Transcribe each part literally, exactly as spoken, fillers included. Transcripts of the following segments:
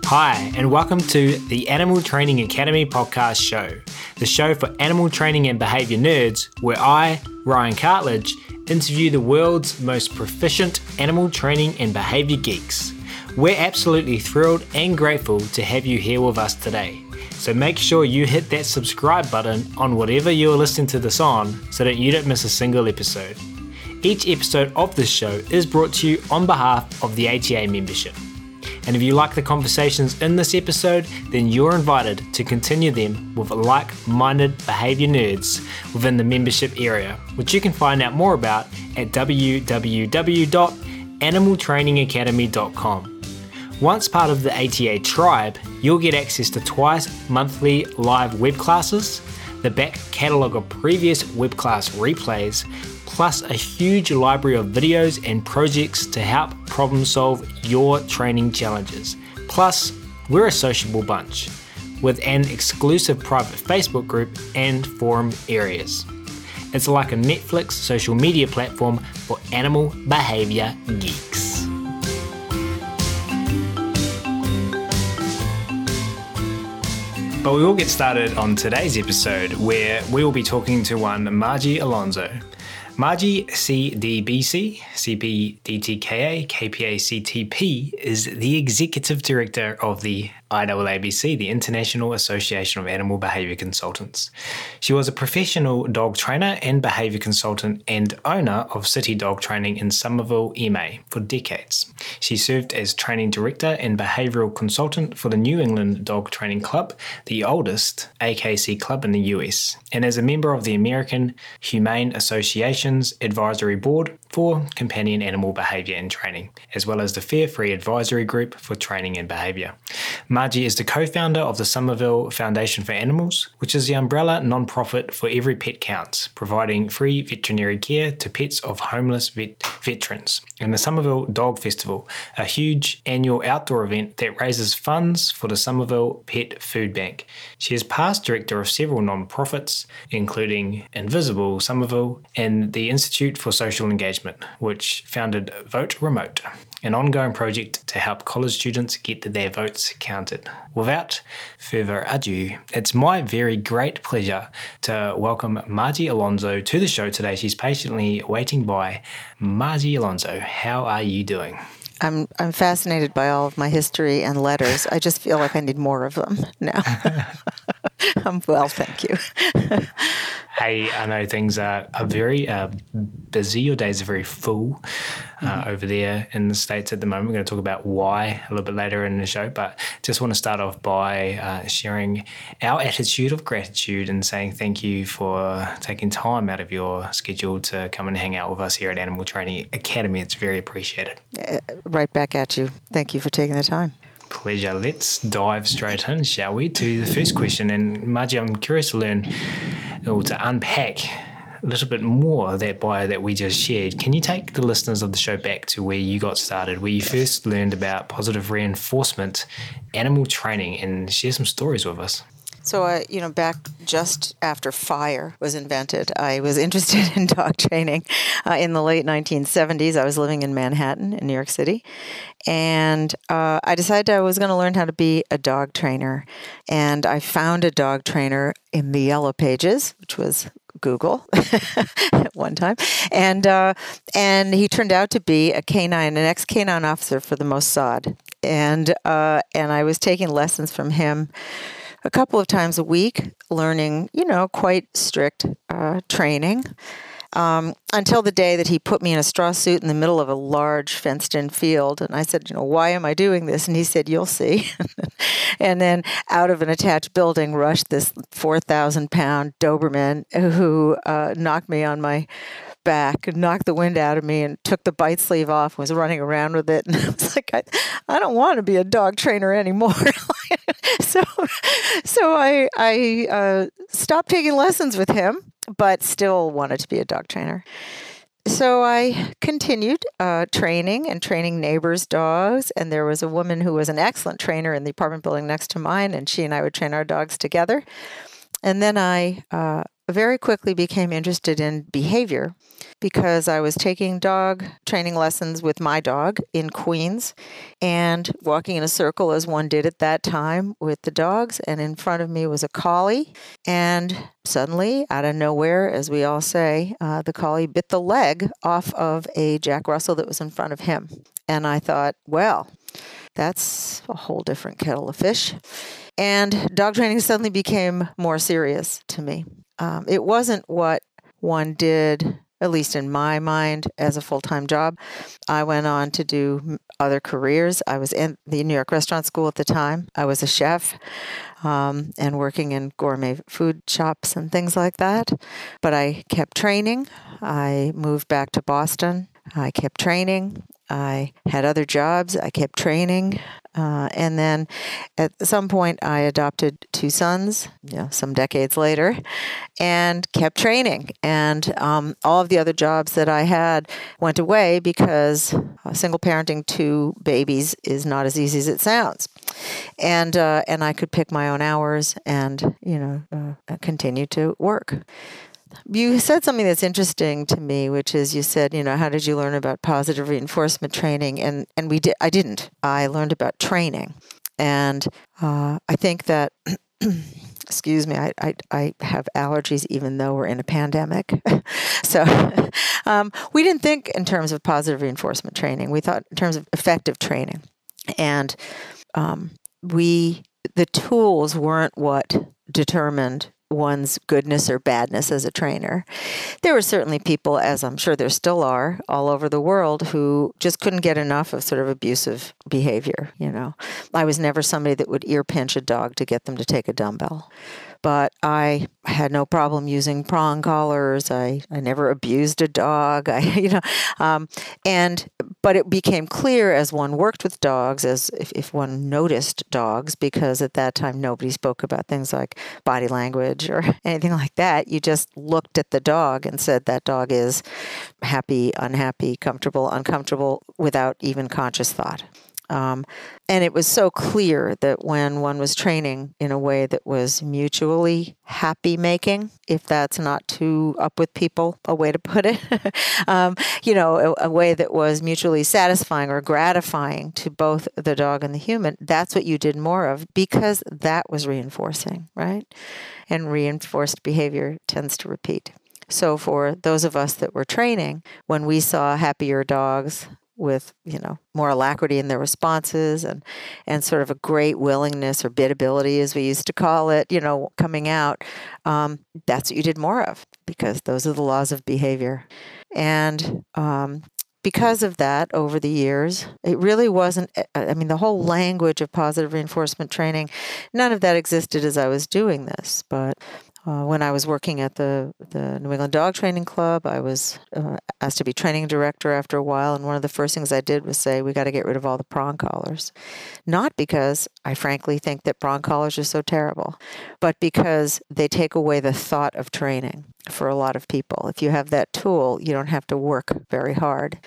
Hi, and welcome to the Animal Training Academy podcast show, the show for animal training and behaviour nerds, where I, Ryan Cartledge, interview the world's most proficient animal training and behaviour geeks. We're absolutely thrilled and grateful to have you here with us today. So make sure you hit that subscribe button on whatever you're listening to this on so that you don't miss a single episode. Each episode of this show is brought to you on behalf of the A T A membership. And if you like the conversations in this episode, then you're invited to continue them with like-minded behaviour nerds within the membership area, which you can find out more about at w w w dot animal training academy dot com. Once part of the A T A tribe, you'll get access to twice monthly live web classes, the back catalogue of previous web class replays, plus a huge library of videos and projects to help problem solve your training challenges. Plus, we're a sociable bunch with an exclusive private Facebook group and forum areas. It's like a Netflix social media platform for animal behaviour geeks. But we will get started on today's episode where we will be talking to one Margie Alonso. Margie C D B C, C P D T K A, K P A C T P is the Executive Director of the I A A B C, the International Association of Animal Behaviour Consultants. She was a professional dog trainer and behaviour consultant and owner of City Dog Training in Somerville, M A for decades. She served as training director and behavioural consultant for the New England Dog Training Club, the oldest A K C club in the U S, and as a member of the American Humane Association's Advisory Board for Companion Animal Behaviour and Training, as well as the Fair Free Advisory Group for Training and Behaviour. Margie is the co-founder of the Somerville Foundation for Animals, which is the umbrella non-profit for Every Pet Counts, providing free veterinary care to pets of homeless vet- veterans, and the Somerville Dog Festival, a huge annual outdoor event that raises funds for the Somerville Pet Food Bank. She is past director of several non-profits, including Invisible Somerville and the Institute for Social Engagement, which founded Vote Remote, an ongoing project to help college students get their votes counted. Without further ado, it's my very great pleasure to welcome Margie Alonso to the show today. She's patiently waiting by. Margie Alonso, how are you doing? I'm I'm fascinated by all of my history and letters. I just feel like I need more of them now. um, well, thank you. Hey, I know things are, are very uh, busy. Your days are very full uh, mm-hmm. over there in the States at the moment. We're going to talk about why a little bit later in the show, but just want to start off by uh, sharing our attitude of gratitude and saying thank you for taking time out of your schedule to come and hang out with us here at Animal Training Academy. It's very appreciated. Uh, right back at you. Thank you for taking the time. Pleasure. Let's dive straight in, shall we, to the first question. And Margie, I'm curious to learn or to unpack a little bit more of that bio that we just shared. Can you take the listeners of the show back to where you got started, where you first learned about positive reinforcement, animal training, and share some stories with us? So, uh, you know, back just after fire was invented, I was interested in dog training. Uh, in the late nineteen seventies, I was living in Manhattan in New York City, and uh, I decided I was going to learn how to be a dog trainer. And I found a dog trainer in the Yellow Pages, which was Google at one time, and uh, and he turned out to be a canine, an ex-canine officer for the Mossad, and uh, and I was taking lessons from him a couple of times a week, learning, you know, quite strict uh, training, um, until the day that he put me in a straw suit in the middle of a large fenced-in field. And I said, you know, why am I doing this? And he said, you'll see. And then out of an attached building rushed this four thousand pound Doberman who uh, knocked me on my back and knocked the wind out of me and took the bite sleeve off and was running around with it. And I was like, I, I don't want to be a dog trainer anymore. so so I, I uh, stopped taking lessons with him, but still wanted to be a dog trainer. So I continued uh, training and training neighbors' dogs, and there was a woman who was an excellent trainer in the apartment building next to mine, and she and I would train our dogs together. And then I uh, very quickly became interested in behavior because I was taking dog training lessons with my dog in Queens and walking in a circle as one did at that time with the dogs. And in front of me was a collie. And suddenly, out of nowhere, as we all say, uh, the collie bit the leg off of a Jack Russell that was in front of him. And I thought, well, that's a whole different kettle of fish. And dog training suddenly became more serious to me. Um, it wasn't what one did, at least in my mind, as a full-time job. I went on to do other careers. I was in the New York Restaurant School at the time. I was a chef um, and working in gourmet food shops and things like that. But I kept training. I moved back to Boston. I kept training. I had other jobs. I kept training. Uh, and then at some point, I adopted two sons, you know, some decades later, and kept training. And um, all of the other jobs that I had went away because uh, single parenting two babies is not as easy as it sounds. And uh, and I could pick my own hours and, you know, uh, continue to work. You said something that's interesting to me, which is you said, you know, how did you learn about positive reinforcement training? And and we did. I didn't. I learned about training, and uh, I think that. Excuse me. I, I I have allergies, even though we're in a pandemic. so um, we didn't think in terms of positive reinforcement training. We thought in terms of effective training, and um, we the tools weren't what determined one's goodness or badness as a trainer. There were certainly people, as I'm sure there still are, all over the world who just couldn't get enough of sort of abusive behavior, you know. I was never somebody that would ear pinch a dog to get them to take a dumbbell. But I had no problem using prong collars. I, I never abused a dog. I, you know, um, and but it became clear as one worked with dogs, as if, if one noticed dogs, because at that time nobody spoke about things like body language or anything like that. You just looked at the dog and said that dog is happy, unhappy, comfortable, uncomfortable, without even conscious thought. Um, and it was so clear that when one was training in a way that was mutually happy making, if that's not too up with people, a way to put it, um, you know, a, a way that was mutually satisfying or gratifying to both the dog and the human, that's what you did more of, because that was reinforcing, right? And reinforced behavior tends to repeat. So for those of us that were training, when we saw happier dogs with, you know, more alacrity in their responses and, and sort of a great willingness or bidability, as we used to call it, you know, coming out, um, that's what you did more of, because those are the laws of behavior. And um, because of that, over the years, it really wasn't, I mean, the whole language of positive reinforcement training, none of that existed as I was doing this, but Uh, when I was working at the, the New England Dog Training Club, I was uh, asked to be training director after a while, and one of the first things I did was say, we got to get rid of all the prong collars. Not because I frankly think that prong collars are so terrible, but because they take away the thought of training for a lot of people. If you have that tool, you don't have to work very hard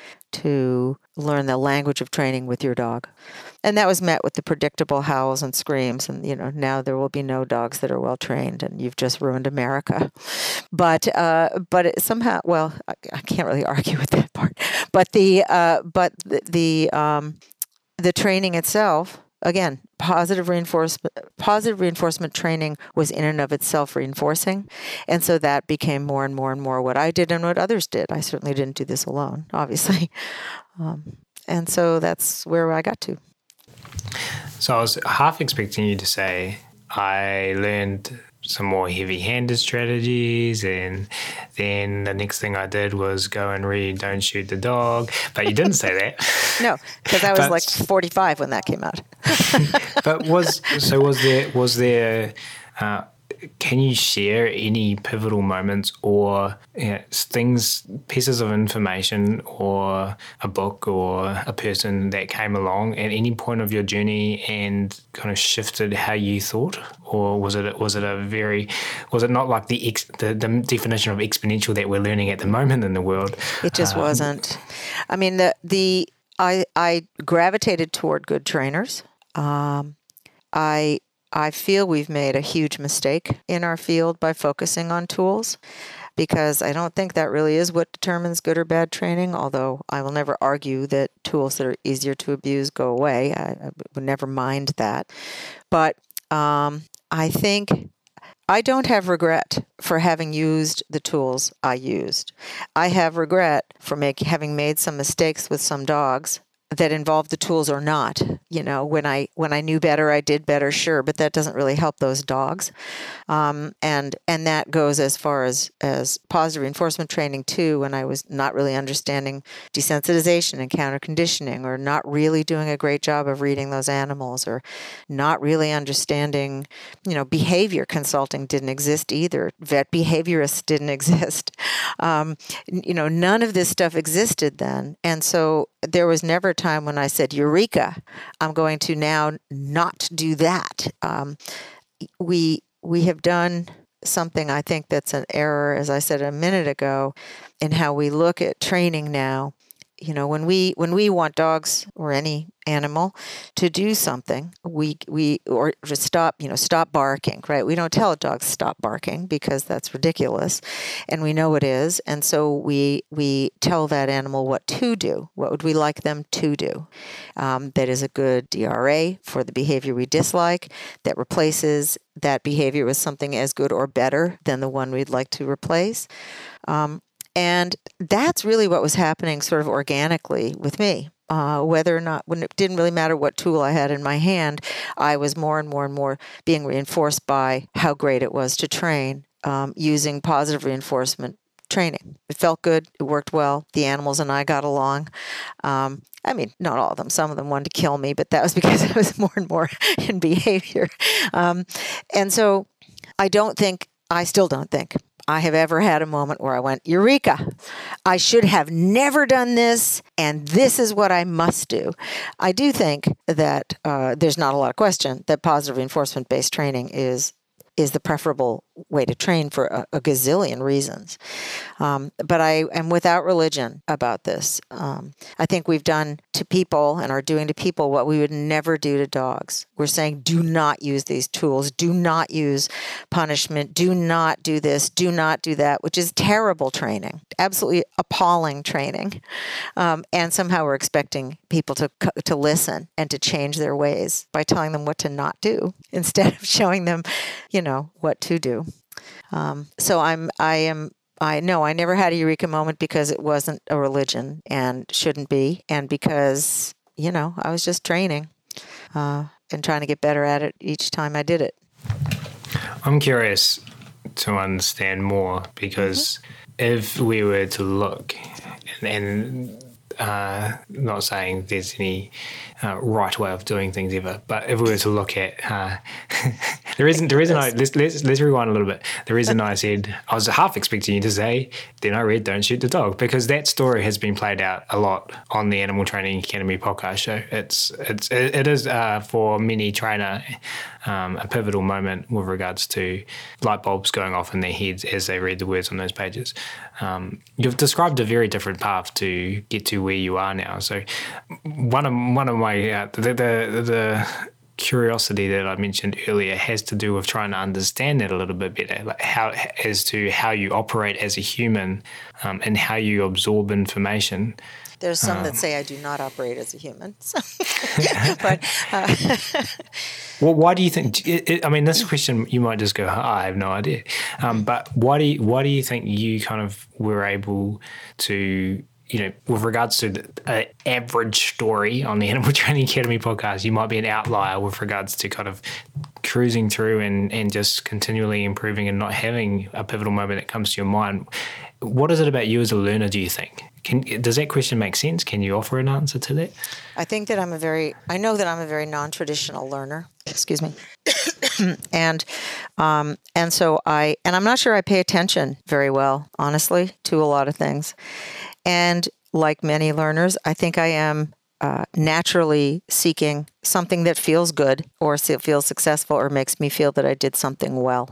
to learn the language of training with your dog. And that was met with the predictable howls and screams. And, you know, now there will be no dogs that are well trained, and you've just ruined America. But uh, but it somehow, well, I, I can't really argue with that part. But the uh, but the the, um, the training itself, again, positive reinforcement positive reinforcement training was in and of itself reinforcing. And so that became more and more and more what I did and what others did. I certainly didn't do this alone, obviously. Um, and so that's where I got to. So I was half expecting you to say, I learned some more heavy-handed strategies, and then the next thing I did was go and read Don't Shoot the Dog. But you didn't say that. No, because I was but, like forty-five when that came out. but was so was there was there uh, can you share any pivotal moments or you know, things, pieces of information or a book or a person that came along at any point of your journey and kind of shifted how you thought? Or was it was it a very, was it not like the ex, the, the definition of exponential that we're learning at the moment in the world? It just um, wasn't. I mean, the the I I gravitated toward good trainers. Um, I I feel we've made a huge mistake in our field by focusing on tools, because I don't think that really is what determines good or bad training, although I will never argue that tools that are easier to abuse go away. I, I would never mind that. But um, I think I don't have regret for having used the tools I used. I have regret for make, having made some mistakes with some dogs that involved the tools or not. You know, when I when I knew better, I did better, sure, but that doesn't really help those dogs. Um, and and that goes as far as, as positive reinforcement training too, when I was not really understanding desensitization and counter conditioning, or not really doing a great job of reading those animals, or not really understanding, you know, behavior consulting didn't exist either. Vet behaviorists didn't exist. Um, you know, none of this stuff existed then. And so there was never a time when I said, Eureka, I'm going to now not do that. Um, we we have done something, I think, that's an error, as I said a minute ago, in how we look at training now. You know, when we when we want dogs or any animal to do something, we we or to stop, you know, stop barking, right? We don't tell a dog stop barking because that's ridiculous, and we know it is, and so we we tell that animal what to do. What would we like them to do? Um, that is a good D R A for the behavior we dislike, that replaces that behavior with something as good or better than the one we'd like to replace. Um, And that's really what was happening sort of organically with me. Uh, whether or not, when it didn't really matter what tool I had in my hand, I was more and more and more being reinforced by how great it was to train um, using positive reinforcement training. It felt good. It worked well. The animals and I got along. Um, I mean, not all of them. Some of them wanted to kill me, but that was because I was more and more in behavior. Um, and so I don't think, I still don't think, I have ever had a moment where I went, Eureka, I should have never done this, and this is what I must do. I do think that uh, there's not a lot of question that positive reinforcement-based training is is the preferable way to train for a, a gazillion reasons. Um, but I am without religion about this. Um, I think we've done to people and are doing to people what we would never do to dogs. We're saying, do not use these tools. Do not use punishment. Do not do this. Do not do that, which is terrible training, absolutely appalling training. Um, and somehow we're expecting people to to listen and to change their ways by telling them what to not do instead of showing them, you know, what to do. Um, so I'm, I am, I know I never had a Eureka moment because it wasn't a religion and shouldn't be. And because, you know, I was just training uh, and trying to get better at it each time I did it. I'm curious to understand more because mm-hmm. if we were to look and, and uh, not saying there's any uh, right way of doing things ever, but if we were to look at uh, the reason, the reason I let's, let's let's rewind a little bit. The reason I said I was half expecting you to say, then I read "Don't Shoot the Dog" because that story has been played out a lot on the Animal Training Academy podcast show. It's it's it, it is uh, for many trainer um, a pivotal moment with regards to light bulbs going off in their heads as they read the words on those pages. Um, you've described a very different path to get to where you are now. So one of one of my uh, the, the the curiosity that I mentioned earlier has to do with trying to understand that a little bit better, like how as to how you operate as a human um, and how you absorb information. There's some um, that say I do not operate as a human. So. but, uh, well, why do you think? It, it, I mean, this question you might just go, oh, I have no idea. Um, but why do you, why do you think you kind of were able to? You know, with regards to the uh, average story on the Animal Training Academy podcast, you might be an outlier with regards to kind of cruising through and, and just continually improving and not having a pivotal moment that comes to your mind. What is it about you as a learner, do you think? Can, does that question make sense? Can you offer an answer to that? I think that I'm a very, I know that I'm a very non-traditional learner. Excuse me. and um, and so I, and I'm not sure I pay attention very well, honestly, to a lot of things. And like many learners, I think I am uh, naturally seeking something that feels good or feels successful or makes me feel that I did something well.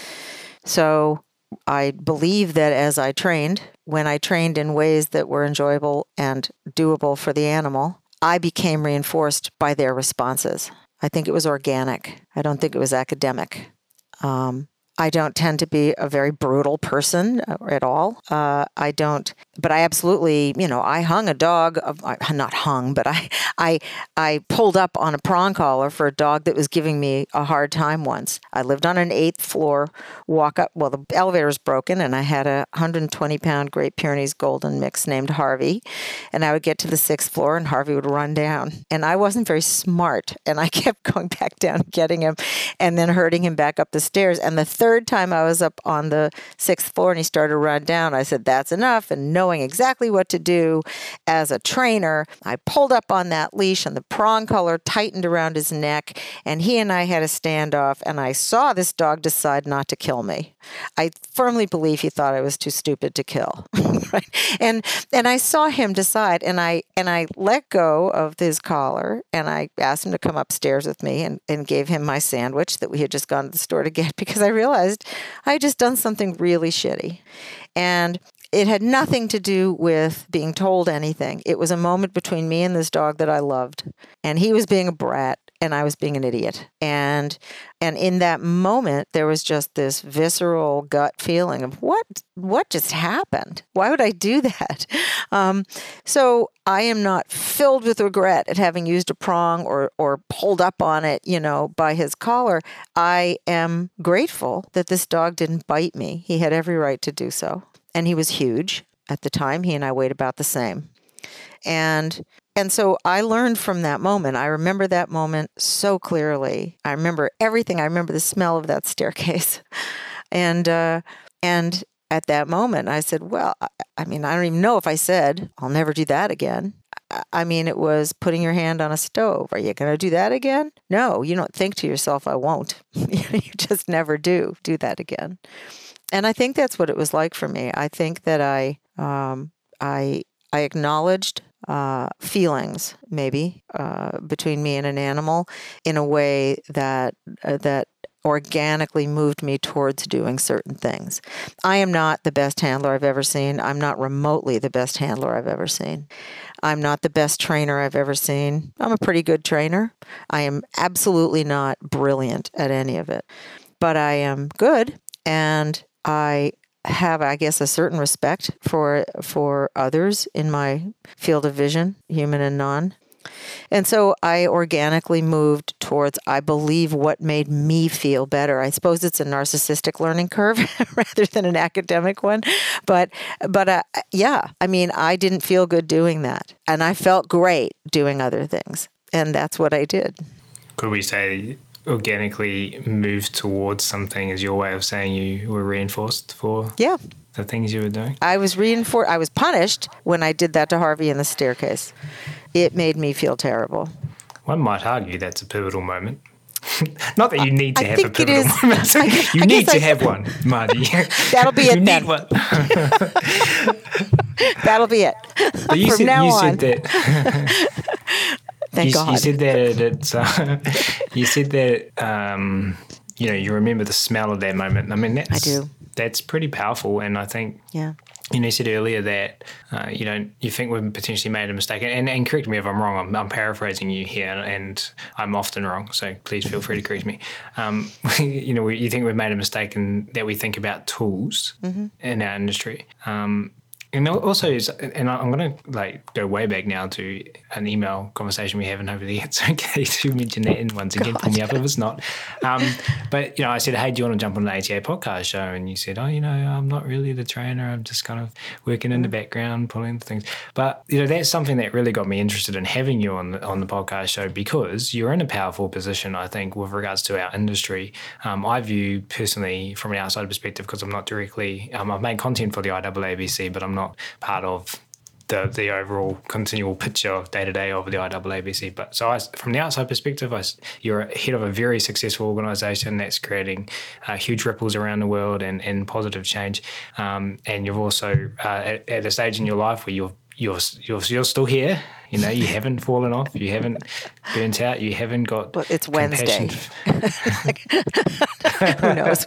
So I believe that as I trained, when I trained in ways that were enjoyable and doable for the animal, I became reinforced by their responses. I think it was organic. I don't think it was academic. Um, I don't tend to be a very brutal person at all. Uh, I don't, but I absolutely, you know, I hung a dog, of, not hung, but I, I, I pulled up on a prong collar for a dog that was giving me a hard time once. I lived on an eighth floor, walk up, well, the elevator was broken, and I had a one hundred twenty pound Great Pyrenees Golden mix named Harvey, and I would get to the sixth floor and Harvey would run down, and I wasn't very smart, and I kept going back down and getting him, and then herding him back up the stairs, and the third time I was up on the sixth floor and he started to run down, I said, that's enough. And knowing exactly what to do as a trainer, I pulled up on that leash and the prong collar tightened around his neck, and he and I had a standoff, and I saw this dog decide not to kill me. I firmly believe he thought I was too stupid to kill. Right? And and I saw him decide, and I and I let go of his collar, and I asked him to come upstairs with me, and, and gave him my sandwich that we had just gone to the store to get, because I realized I had just done something really shitty. And it had nothing to do with being told anything. It was a moment between me and this dog that I loved. And he was being a brat and I was being an idiot. And and in that moment, there was just this visceral gut feeling of what what just happened? Why would I do that? Um, so I am not filled with regret at having used a prong or or pulled up on it, you know, by his collar. I am grateful that this dog didn't bite me. He had every right to do so. And he was huge at the time. He and I weighed about the same. And and so I learned from that moment. I remember that moment so clearly. I remember everything. I remember the smell of that staircase. And uh, and at that moment, I said, well, I, I mean, I don't even know if I said, I'll never do that again. I, I mean, it was putting your hand on a stove. Are you going to do that again? No, you don't think to yourself, I won't. You just never do do that again. And I think that's what it was like for me. I think that I um, I I acknowledged uh, feelings, maybe uh, between me and an animal, in a way that uh, that organically moved me towards doing certain things. I am not the best handler I've ever seen. I'm not remotely the best handler I've ever seen. I'm not the best trainer I've ever seen. I'm a pretty good trainer. I am absolutely not brilliant at any of it, but I am good, and I have, I guess, a certain respect for for others in my field of vision, human and non. And so I organically moved towards, I believe, what made me feel better. I suppose it's a narcissistic learning curve rather than an academic one. But, but uh, yeah, I mean, I didn't feel good doing that. And I felt great doing other things. And that's what I did. Could we say organically moved towards something is your way of saying you were reinforced for yeah. the things you were doing? I was reinforced. I was punished when I did that to Harvey in the staircase. It made me feel terrible. One might argue that's a pivotal moment. Not that you need to I have think a pivotal it is. moment. I, you I need to I, have one, Marty. That'll be it you then. Need one. That'll be it. But you From said, now you on. said that. Thank you, God. you said that it's, uh, you said that um, you know, you remember the smell of that moment. I mean, that's, I do. That's pretty powerful, and I think yeah. You know, you said earlier that uh, you know you think we've potentially made a mistake, and, and correct me if I'm wrong. I'm, I'm paraphrasing you here, and I'm often wrong. So please feel free to correct me. Um, you know, you think we've made a mistake in that we think about tools mm-hmm. in our industry. Um, And also, and I'm going to like go way back now to an email conversation we have, and hopefully it's okay to mention that. And once again, God. pull me up if it's not. Um, but you know, I said, "Hey, do you want to jump on an A T A podcast show?" And you said, "Oh, you know, I'm not really the trainer. I'm just kind of working in the background, pulling things." But you know, that's something that really got me interested in having you on the on the podcast show, because you're in a powerful position, I think, with regards to our industry. Um, I view personally from an outside perspective, because I'm not directly. Um, I've made content for the I A A B C, but I'm not part of the the overall continual picture of day-to-day of the I A A B C. But so I, from the outside perspective, I, you're head of a very successful organisation that's creating uh, huge ripples around the world and, and positive change. Um, and you're also uh, at, at a stage in your life where you're you're you're, you're still here. You know, you haven't fallen off, you haven't burnt out, you haven't got. Well, it's Wednesday. Who knows?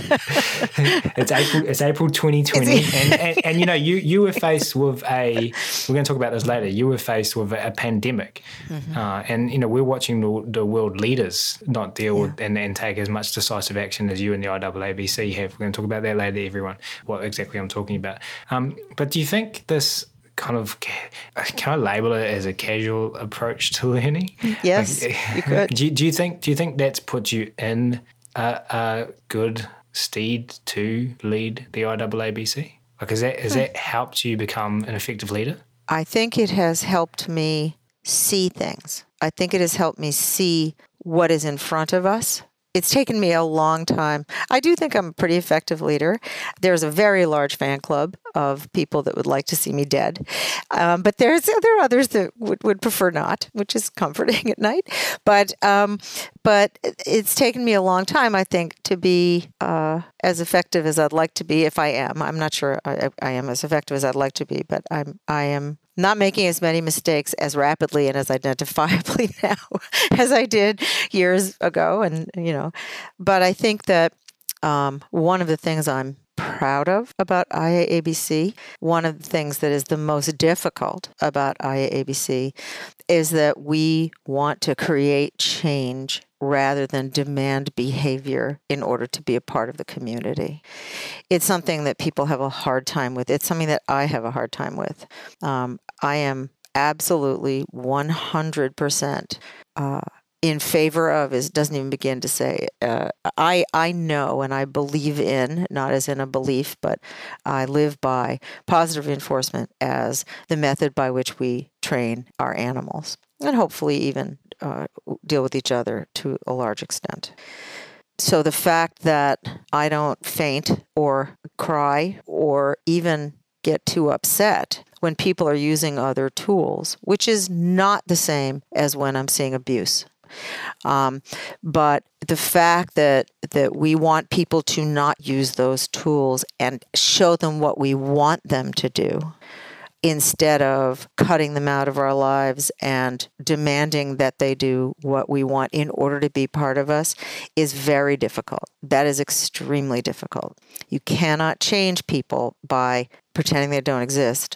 it's April. It's April twenty twenty, and, and and you know, you you were faced with a. We're going to talk about this later. You were faced with a, a pandemic, mm-hmm. uh, and you know, we're watching the, the world leaders not deal yeah. with and, and take as much decisive action as you and the I A A B C have. We're going to talk about that later, everyone. What exactly I'm talking about. Um, but do you think this kind of, can I label it as a casual approach to learning? Yes, like, you could. Do you, do you think do you think that's put you in a, a good steed to lead the I A A B C? Like, has that has that helped you become an effective leader? I think it has helped me see things. I think it has helped me see what is in front of us. It's taken me a long time. I do think I'm a pretty effective leader. There's a very large fan club of people that would like to see me dead. Um, but there's there are others that would, would prefer not, which is comforting at night. But um, but it's taken me a long time, I think, to be uh, as effective as I'd like to be. If I am, I'm not sure I, I am as effective as I'd like to be, but I'm I am not making as many mistakes as rapidly and as identifiably now as I did years ago. And, you know, but I think that um, one of the things I'm proud of about I A A B C, one of the things that is the most difficult about I A A B C is that we want to create change rather than demand behavior in order to be a part of the community. It's something that people have a hard time with. It's something that I have a hard time with. Um, I am absolutely one hundred percent uh, in favor of, is doesn't even begin to say, uh, I, I know and I believe in, not as in a belief, but I live by positive reinforcement as the method by which we train our animals, and hopefully even uh, deal with each other to a large extent. So the fact that I don't faint or cry or even get too upset when people are using other tools, which is not the same as when I'm seeing abuse. Um, but the fact that that we want people to not use those tools and show them what we want them to do, instead of cutting them out of our lives and demanding that they do what we want in order to be part of us, is very difficult. That is extremely difficult. You cannot change people by pretending they don't exist.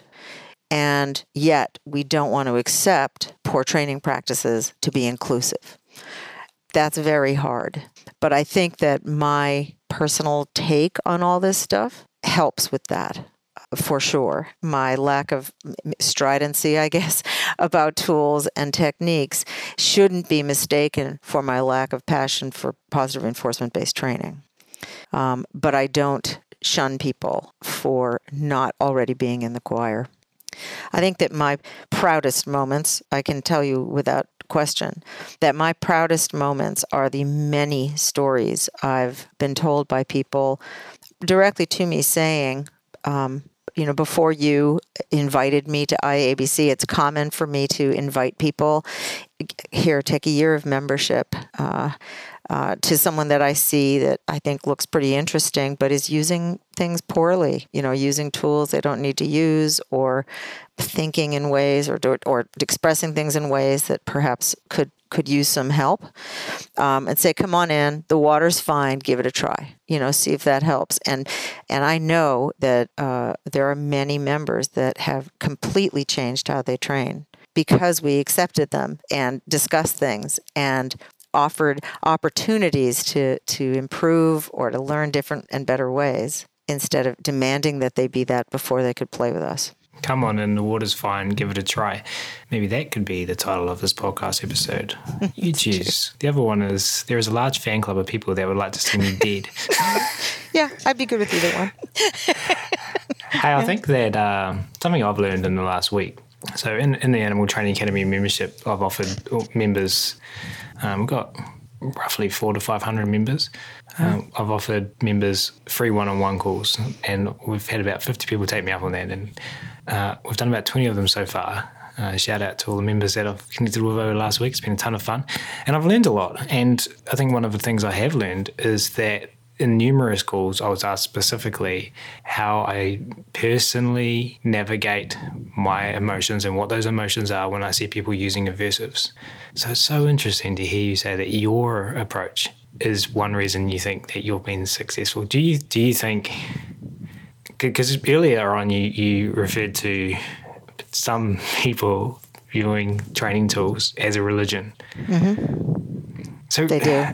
And yet we don't want to accept poor training practices to be inclusive. That's very hard. But I think that my personal take on all this stuff helps with that. For sure. My lack of stridency, I guess, about tools and techniques shouldn't be mistaken for my lack of passion for positive reinforcement-based training. Um, but I don't shun people for not already being in the choir. I think that my proudest moments, I can tell you without question, that my proudest moments are the many stories I've been told by people directly to me saying, um, you know, before you invited me to I A A B C, it's common for me to invite people, here, take a year of membership, uh, uh, to someone that I see that I think looks pretty interesting, but is using things poorly, you know, using tools they don't need to use, or thinking in ways or or expressing things in ways that perhaps could could use some help, um, and say, come on in, the water's fine, give it a try, you know, see if that helps. And and I know that uh, there are many members that have completely changed how they train because we accepted them and discussed things and offered opportunities to, to improve or to learn different and better ways, instead of demanding that they be that before they could play with us. Come on in, the water's fine, give it a try. Maybe that could be the title of this podcast episode. You choose. The other one is, there is a large fan club of people that would like to see me dead. Yeah, I'd be good with either one. Hey, I think that uh, something I've learned in the last week. So in, in the Animal Training Academy membership, I've offered members, um, we've got roughly four to five hundred members. Um, I've offered members free one-on-one calls, and we've had about fifty people take me up on that, and uh, we've done about twenty of them so far. Uh, shout out to all the members that I've connected with over the last week. It's been a ton of fun, and I've learned a lot. And I think one of the things I have learned is that in numerous calls, I was asked specifically how I personally navigate my emotions and what those emotions are when I see people using aversives. So it's so interesting to hear you say that your approach is one reason you think that you've been successful. Do you do you think, because earlier on you, you referred to some people viewing training tools as a religion. Mm-hmm. So they do.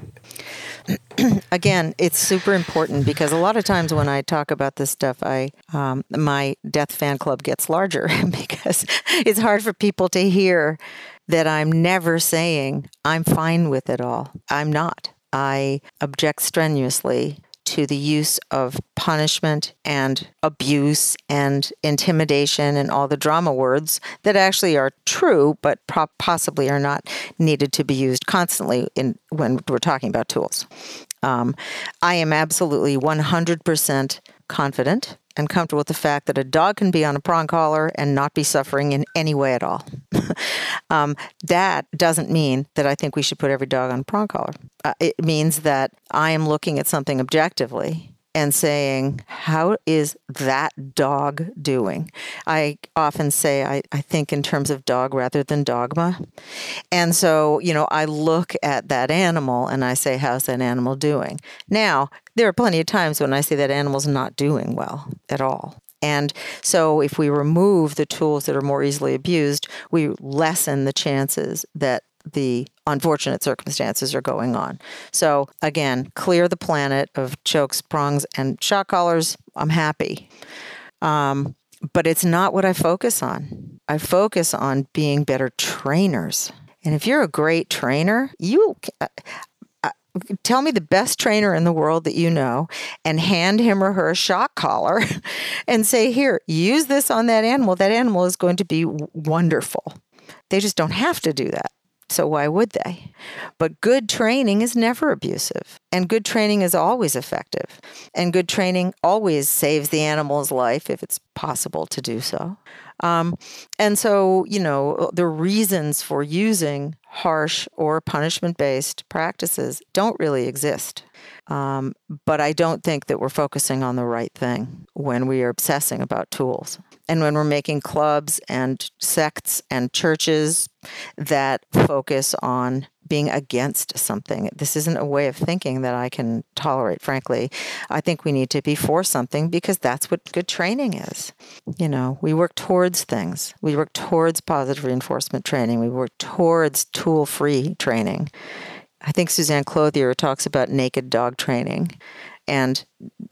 Again, it's super important because a lot of times when I talk about this stuff, I um, my death fan club gets larger because it's hard for people to hear that I'm never saying I'm fine with it all. I'm not. I object strenuously to the use of punishment and abuse and intimidation and all the drama words that actually are true, but pro- possibly are not needed to be used constantly in when we're talking about tools. Um, I am absolutely one hundred percent confident and comfortable with the fact that a dog can be on a prong collar and not be suffering in any way at all. um, that doesn't mean that I think we should put every dog on a prong collar. Uh, it means that I am looking at something objectively and saying, how is that dog doing? I often say I, I think in terms of dog rather than dogma. And so, you know, I look at that animal and I say, how's that animal doing? Now, there are plenty of times when I say that animal's not doing well at all. And so if we remove the tools that are more easily abused, we lessen the chances that the unfortunate circumstances are going on. So again, clear the planet of chokes, prongs, and shock collars. I'm happy. Um, but it's not what I focus on. I focus on being better trainers. And if you're a great trainer, you uh, uh, tell me the best trainer in the world that you know and hand him or her a shock collar and say, here, use this on that animal. That animal is going to be w- wonderful. They just don't have to do that. So why would they? But good training is never abusive. And good training is always effective. And good training always saves the animal's life if it's possible to do so. Um, and so, you know, the reasons for using harsh or punishment-based practices don't really exist. Um, but I don't think that we're focusing on the right thing when we are obsessing about tools. And when we're making clubs and sects and churches that focus on being against something. This isn't a way of thinking that I can tolerate, frankly. I think we need to be for something because that's what good training is. You know, we work towards things. We work towards positive reinforcement training. We work towards tool-free training. I think Suzanne Clothier talks about naked dog training. And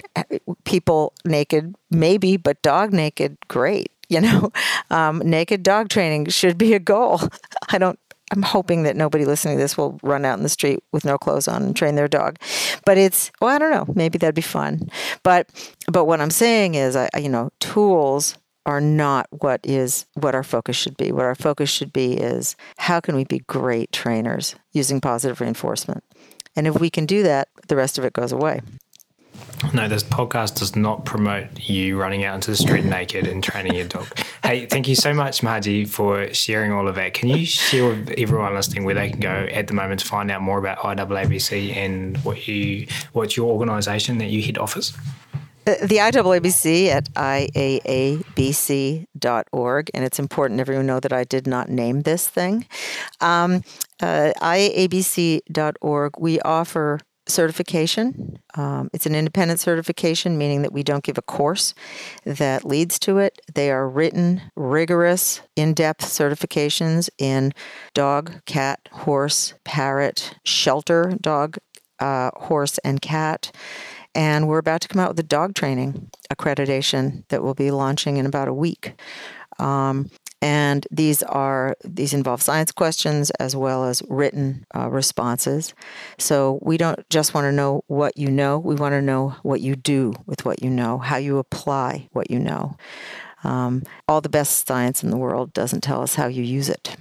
people naked, maybe, but dog naked, great. You know, um, naked dog training should be a goal. I don't, I'm hoping that nobody listening to this will run out in the street with no clothes on and train their dog. But it's, well, I don't know, maybe that'd be fun. But, but what I'm saying is, I, you know, tools are not what is, what our focus should be. What our focus should be is, how can we be great trainers using positive reinforcement? And if we can do that, the rest of it goes away. No, this podcast does not promote you running out into the street naked and training your dog. Hey, thank you so much, Margie, for sharing all of that. Can you share with everyone listening where they can go at the moment to find out more about I A A B C and what you, what's your organisation that you head offers? The I A A B C at I A A B C dot org, and it's important everyone know that I did not name this thing. Um, uh, I A A B C dot org, we offer certification. Um, it's an independent certification, meaning that we don't give a course that leads to it. They are written, rigorous, in-depth certifications in dog, cat, horse, parrot, shelter, dog, uh, horse, and cat. And we're about to come out with a dog training accreditation that will be launching in about a week. Um, and these are these involve science questions as well as written uh, responses. So we don't just want to know what you know. We want to know what you do with what you know, how you apply what you know. Um, all the best science in the world doesn't tell us how you use it.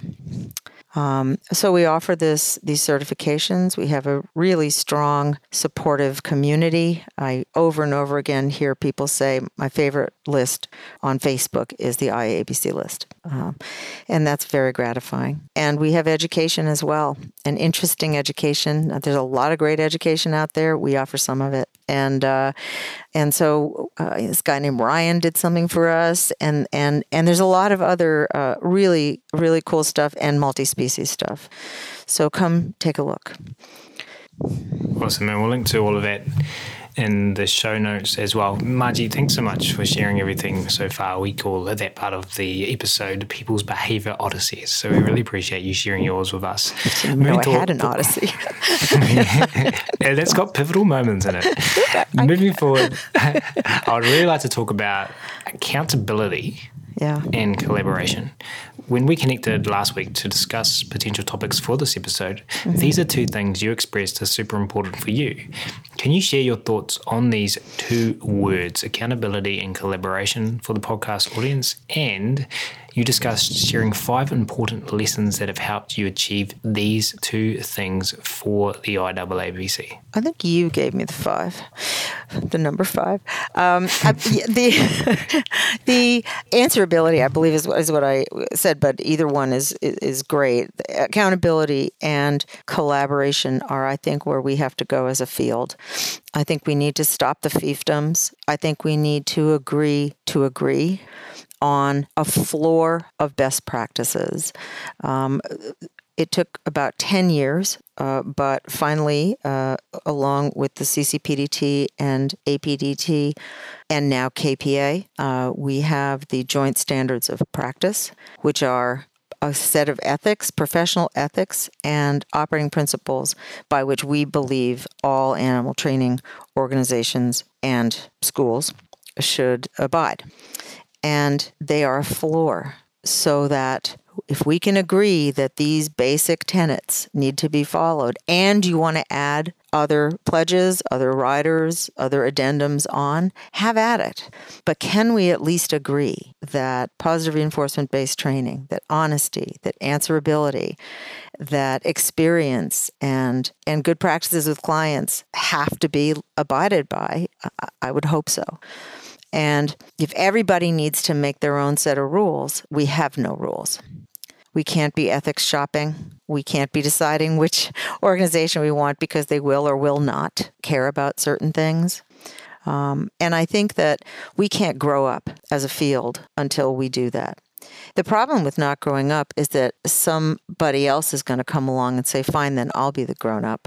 Um, so we offer this these certifications. We have a really strong, supportive community. I over and over again hear people say my favorite list on Facebook is the I A A B C list. Um, and that's very gratifying. And we have education as well, an interesting education. There's a lot of great education out there. We offer some of it. And uh, and so uh, this guy named Ryan did something for us. And and and there's a lot of other uh, really, really cool stuff and multi-species stuff. So come take a look. Awesome, and we'll link to all of that in the show notes as well. Margie, thanks so much for sharing everything so far. We call that part of the episode People's Behaviour Odysseys. So we really appreciate you sharing yours with us. I didn't know I had an odyssey. Yeah, that's got pivotal moments in it. Moving forward, I would really like to talk about accountability yeah. and collaboration. When we connected last week to discuss potential topics for this episode, mm-hmm. these are two things you expressed as super important for you. Can you share your thoughts on these two words, accountability and collaboration, for the podcast audience? And you discussed sharing five important lessons that have helped you achieve these two things for the I A A B C. I think you gave me the five, the number five. Um, I, the the answerability, I believe, is, is what I said, but either one is, is is great. Accountability and collaboration are, I think, where we have to go as a field. I think we need to stop the fiefdoms. I think we need to agree to agree on a floor of best practices. Um, it took about ten years, uh, but finally, uh, along with the C C P D T and A P D T and now K P A, uh, we have the Joint Standards of Practice, which are a set of ethics, professional ethics, and operating principles by which we believe all animal training organizations and schools should abide. And they are a floor, so that if we can agree that these basic tenets need to be followed, and you want to add other pledges, other riders, other addendums on, have at it. But can we at least agree that positive reinforcement-based training, that honesty, that answerability, that experience and and good practices with clients have to be abided by? I would hope so. And if everybody needs to make their own set of rules, we have no rules. We can't be ethics shopping. We can't be deciding which organization we want because they will or will not care about certain things. Um, and I think that we can't grow up as a field until we do that. The problem with not growing up is that somebody else is going to come along and say, fine, then I'll be the grown-up.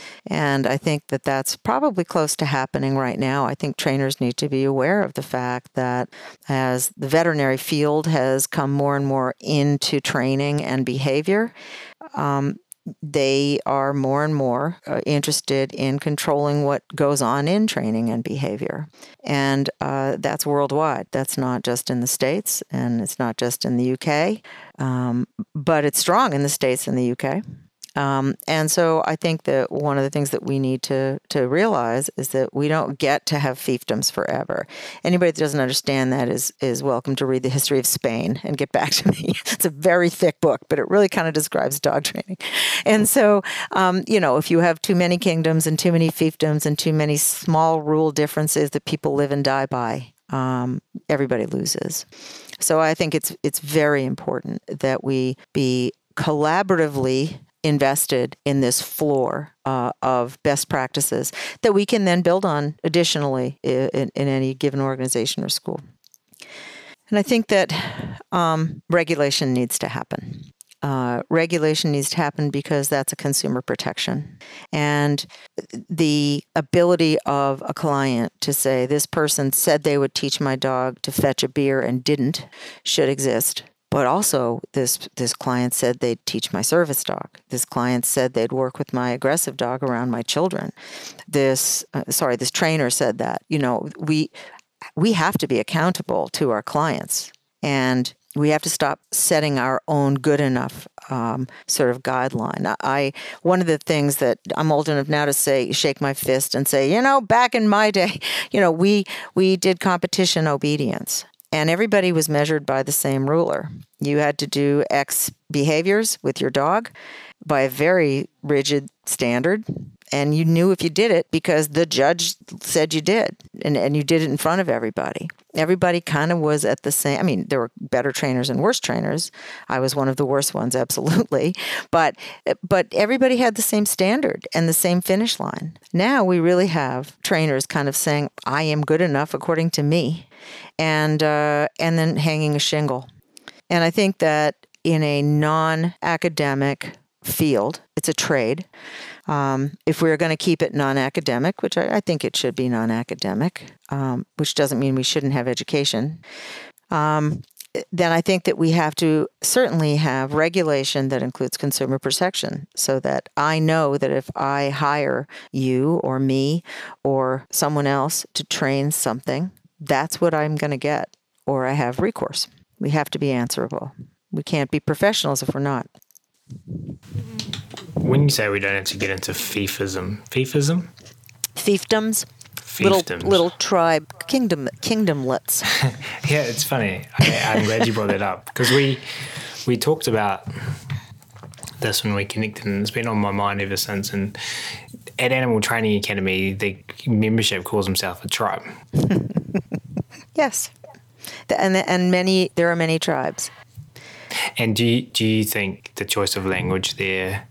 And I think that that's probably close to happening right now. I think trainers need to be aware of the fact that as the veterinary field has come more and more into training and behavior, um, they are more and more uh, interested in controlling what goes on in training and behavior. And uh, that's worldwide. That's not just in the States, and it's not just in the U K, um, but it's strong in the States and the U K. Um, and so I think that one of the things that we need to to realize is that we don't get to have fiefdoms forever. Anybody that doesn't understand that is is welcome to read the history of Spain and get back to me. It's a very thick book, but it really kind of describes dog training. And so, um, you know, if you have too many kingdoms and too many fiefdoms and too many small rule differences that people live and die by, um, everybody loses. So I think it's it's very important that we be collaboratively invested in this floor uh, of best practices that we can then build on additionally in, in any given organization or school. And I think that um, regulation needs to happen. Uh, regulation needs to happen because that's a consumer protection. And the ability of a client to say, this person said they would teach my dog to fetch a beer and didn't, should exist. But also, this this client said they'd teach my service dog. This client said they'd work with my aggressive dog around my children. This, uh, sorry, this trainer said that. You know, we we have to be accountable to our clients, and we have to stop setting our own good enough um, sort of guideline. I one of the things that I'm old enough now to say, shake my fist and say, you know, back in my day, you know, we we did competition obedience. And everybody was measured by the same ruler. You had to do X behaviors with your dog by a very rigid standard. And you knew if you did it because the judge said you did. And, and you did it in front of everybody. Everybody kind of was at the same, I mean, there were better trainers and worse trainers. I was one of the worst ones, absolutely. But but everybody had the same standard and the same finish line. Now we really have trainers kind of saying, I am good enough according to me, and uh, and then hanging a shingle. And I think that in a non-academic field, it's a trade. Um, if we're going to keep it non-academic, which I, I think it should be non-academic, um, which doesn't mean we shouldn't have education, um, then I think that we have to certainly have regulation that includes consumer protection, so that I know that if I hire you or me or someone else to train something, that's what I'm going to get, or I have recourse. We have to be answerable. We can't be professionals if we're not. When you say we don't have to get into fiefism, fiefism? Fiefdoms? Fiefdoms. Little, little tribe, kingdom, kingdomlets. Yeah, it's funny. I, I'm glad you brought that up, because we we talked about this when we connected, and it's been on my mind ever since. And at Animal Training Academy, the membership calls themselves a tribe. Yes, and and many there are many tribes. And do you, do you think the choice of language there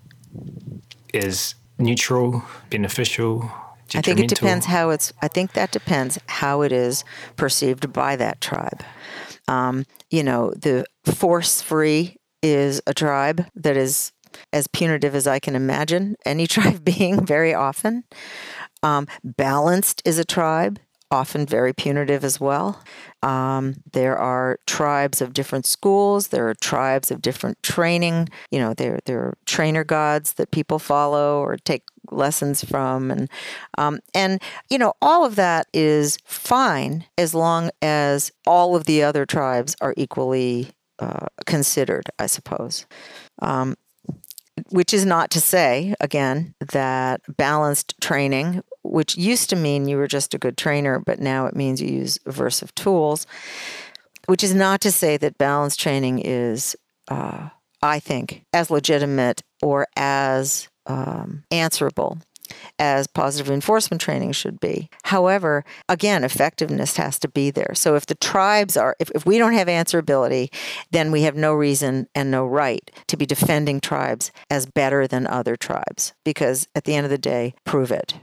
is neutral, beneficial, I think it depends how it's, I think that depends how it is perceived by that tribe. Um, you know, the force-free is a tribe that is as punitive as I can imagine any tribe being very often. Um, balanced is a tribe, often very punitive as well. Um, there are tribes of different schools. There are tribes of different training. You know, there there are trainer gods that people follow or take lessons from, and um, and you know, all of that is fine as long as all of the other tribes are equally uh, considered, I suppose. Um, which is not to say, again, that balanced training, which used to mean you were just a good trainer, but now it means you use aversive tools, which is not to say that balanced training is, uh, I think, as legitimate or as um, answerable as positive reinforcement training should be. However, again, effectiveness has to be there. So if the tribes are, if, if we don't have answerability, then we have no reason and no right to be defending tribes as better than other tribes, because at the end of the day, prove it.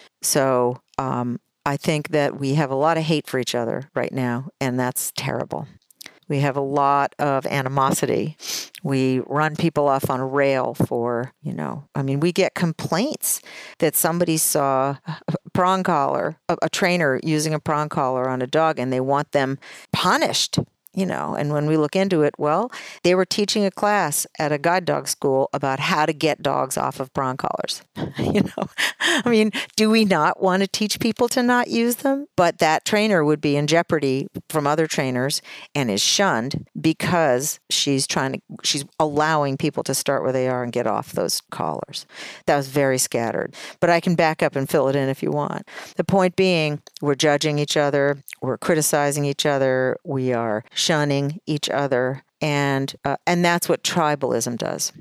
So um, I think that we have a lot of hate for each other right now, and that's terrible. We have a lot of animosity. We run people off on a rail for, you know, I mean, we get complaints that somebody saw a prong collar, a, a trainer using a prong collar on a dog, and they want them punished. You know, and when we look into it, well, they were teaching a class at a guide dog school about how to get dogs off of prong collars. You know, I mean, do we not want to teach people to not use them? But that trainer would be in jeopardy from other trainers and is shunned because she's trying to, she's allowing people to start where they are and get off those collars. That was very scattered, but I can back up and fill it in if you want. The point being, we're judging each other, we're criticizing each other, we are shunning each other, and uh, and that's what tribalism does.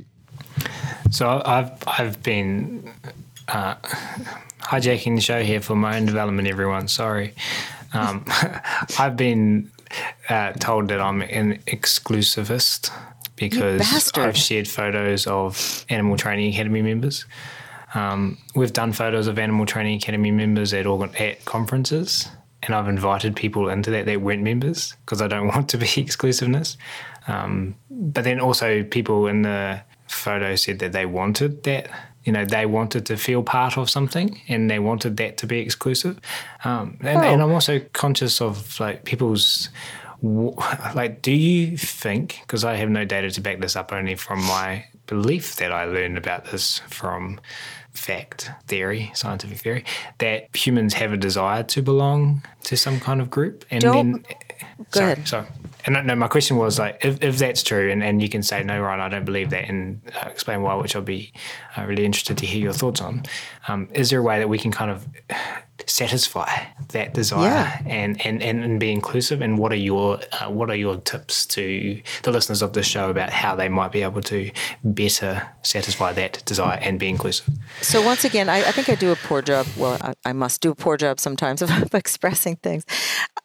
So I've I've been uh, hijacking the show here for my own development. Everyone, sorry. Um, I've been uh, told that I'm an exclusivist because I've shared photos of Animal Training Academy members. Um, we've done photos of Animal Training Academy members at organ- at conferences. And I've invited people into that that weren't members because I don't want to be exclusiveness. Um, but then also people in the photo said that they wanted that, you know, they wanted to feel part of something and they wanted that to be exclusive. Um, and, oh. and I'm also conscious of like people's, like, do you think, because I have no data to back this up, only from my belief that I learned about this from fact theory, scientific theory, that humans have a desire to belong to some kind of group. And Don't, then, go sorry, ahead. sorry. And no, my question was like, if, if that's true, and, and you can say, no, Ryan, I don't believe that, and uh, explain why, which I'll be uh, really interested to hear your thoughts on. Um, is there a way that we can kind of satisfy that desire yeah. and, and, and, and be inclusive? And what are your uh, what are your tips to the listeners of this show about how they might be able to better satisfy that desire and be inclusive? So once again, I, I think I do a poor job. Well, I, I must do a poor job sometimes of expressing things.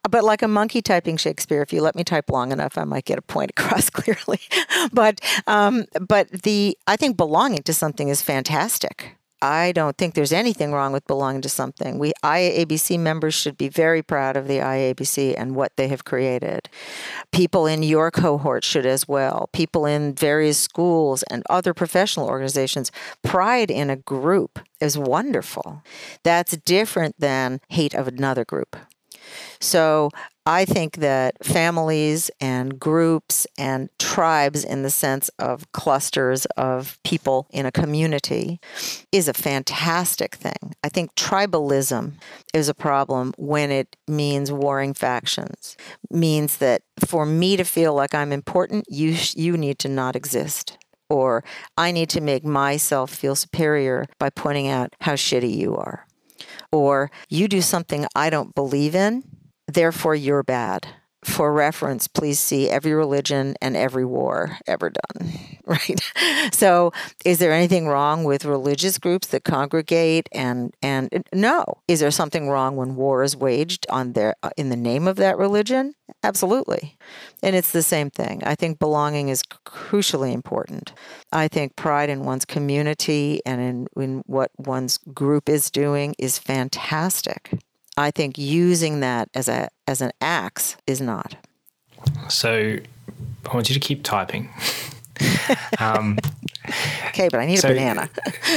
but like a monkey typing Shakespeare, if you let me type long enough, I might get a point across clearly. but um, but the I think belonging to something is fantastic. I don't think there's anything wrong with belonging to something. We I A B C members should be very proud of the I A B C and what they have created. People in your cohort should as well. People in various schools and other professional organizations. Pride in a group is wonderful. That's different than hate of another group. So I think that families and groups and tribes, in the sense of clusters of people in a community, is a fantastic thing. I think tribalism is a problem when it means warring factions, means that for me to feel like I'm important, you you need to not exist. Or I need to make myself feel superior by pointing out how shitty you are. Or you do something I don't believe in, therefore you're bad. For reference, please see every religion and every war ever done, right? So is there anything wrong with religious groups that congregate and, and no. Is there something wrong when war is waged on their in the name of that religion? Absolutely. And it's the same thing. I think belonging is crucially important. I think pride in one's community and in, in what one's group is doing is fantastic. I think using that as a as an axe is not. So I want you to keep typing. um, okay, but I need so, a banana.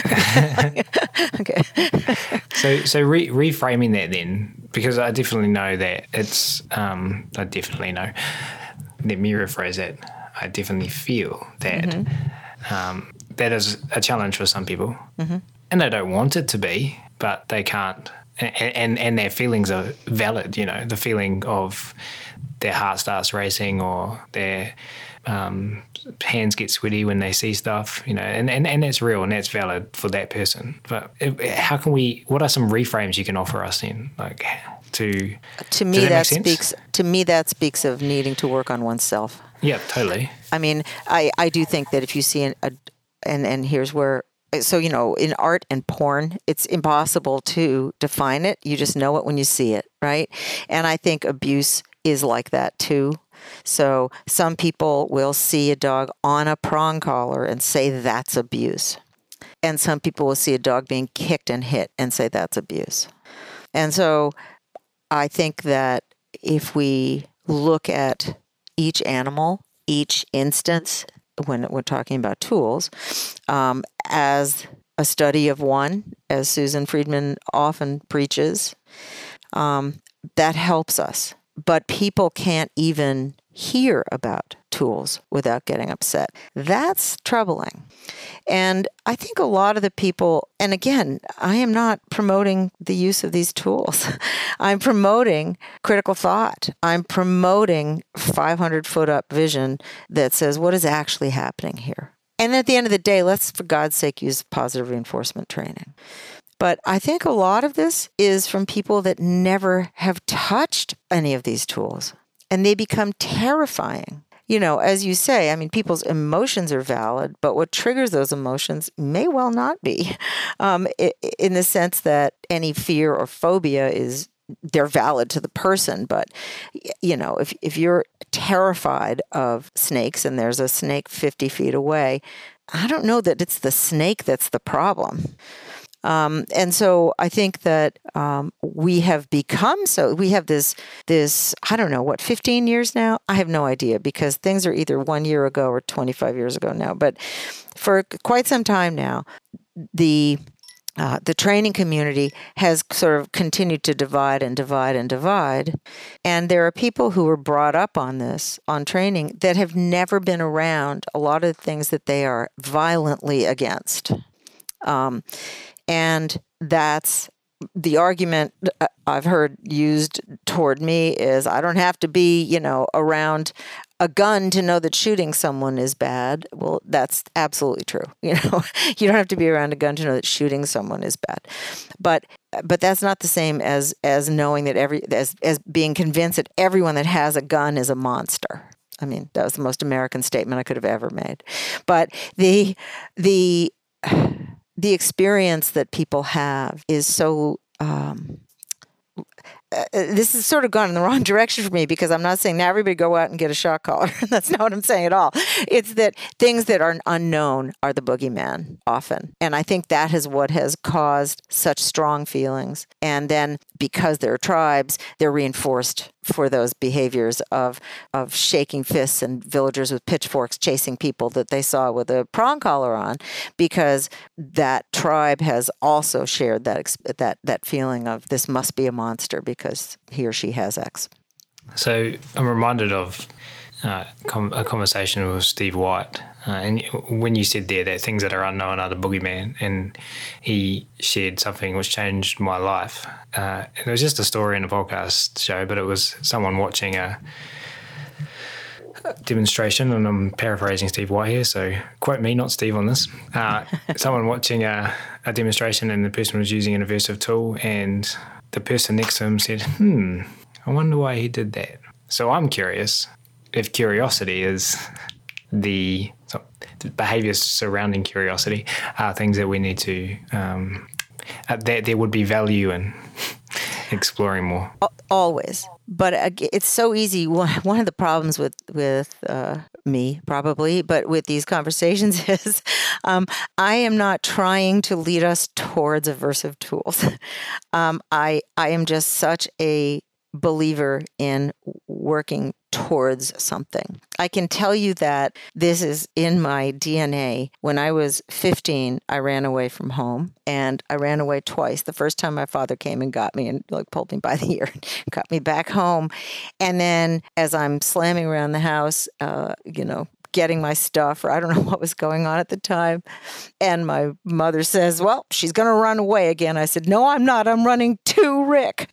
okay. so so re- reframing that then, because I definitely know that it's, um, I definitely know, let me rephrase that, I definitely feel that mm-hmm. um, that is a challenge for some people. Mm-hmm. And they don't want it to be, but they can't. And, and and their feelings are valid, you know, the feeling of their heart starts racing or their um, hands get sweaty when they see stuff, you know, and, and, and that's real and that's valid for that person. But how can we, what are some reframes you can offer us then? Like to, to me, that, that speaks, to me, that speaks of needing to work on oneself. Yeah, totally. I mean, I, I do think that if you see an, a, and, and here's where, so, you know, in art and porn, it's impossible to define it. You just know it when you see it, right? And I think abuse is like that too. So some people will see a dog on a prong collar and say that's abuse. And some people will see a dog being kicked and hit and say that's abuse. And so I think that if we look at each animal, each instance, when we're talking about tools, um, as a study of one, as Susan Friedman often preaches, um, that helps us. But people can't even hear about tools without getting upset. That's troubling. And I think a lot of the people, and again, I am not promoting the use of these tools. I'm promoting critical thought. I'm promoting five hundred foot up vision that says, what is actually happening here? And at the end of the day, let's, for God's sake, use positive reinforcement training. But I think a lot of this is from people that never have touched any of these tools. And they become terrifying. You know, as you say, I mean, people's emotions are valid, but what triggers those emotions may well not be, um, in the sense that any fear or phobia is, they're valid to the person. But, you know, if, if you're terrified of snakes and there's a snake fifty feet away, I don't know that it's the snake that's the problem. Um, and so I think that um, we have become so, we have this, this, I don't know, what, fifteen years now? I have no idea because things are either one year ago or twenty-five years ago now. But for quite some time now, the uh, the training community has sort of continued to divide and divide and divide. And there are people who were brought up on this, on training, that have never been around a lot of the things that they are violently against. Um, and that's the argument I've heard used toward me is I don't have to be, you know, around a gun to know that shooting someone is bad. Well, that's absolutely true. You know, you don't have to be around a gun to know that shooting someone is bad. But but that's not the same as as knowing that every as as being convinced that everyone that has a gun is a monster. I mean, that was the most American statement I could have ever made. But the the the experience that people have is so um, uh, this has sort of gone in the wrong direction for me, because I'm not saying now everybody go out and get a shock collar. That's not what I'm saying at all. It's that things that are unknown are the boogeyman often. And I think that is what has caused such strong feelings. And then because they're tribes, they're reinforced for those behaviors of of shaking fists and villagers with pitchforks chasing people that they saw with a prong collar on, because that tribe has also shared that that that feeling of this must be a monster because he or she has X. So I'm reminded of uh, com- a conversation with Steve White, uh, and when you said there that things that are unknown are the boogeyman, and he shared something which changed my life. Uh, and it was just a story in a podcast show, but it was someone watching a demonstration, and I'm paraphrasing Steve White here, so quote me, not Steve on this. Uh, someone watching a, a demonstration, and the person was using an aversive tool, and the person next to him said, hmm, I wonder why he did that. So I'm curious if curiosity is the, so the behaviours surrounding curiosity are things that we need to, um, uh, that there would be value in exploring more. Always. But it's so easy. One of the problems with, with uh, me, probably, but with these conversations is um, I am not trying to lead us towards aversive tools. um, I I am just such a believer in working towards something. I can tell you that this is in my D N A. When I was fifteen, I ran away from home, and I ran away twice. The first time my father came and got me and like pulled me by the ear and got me back home. And then as I'm slamming around the house, uh, you know, getting my stuff, or I don't know what was going on at the time. And my mother says, well, she's going to run away again. I said, no, I'm not. I'm running to Rick.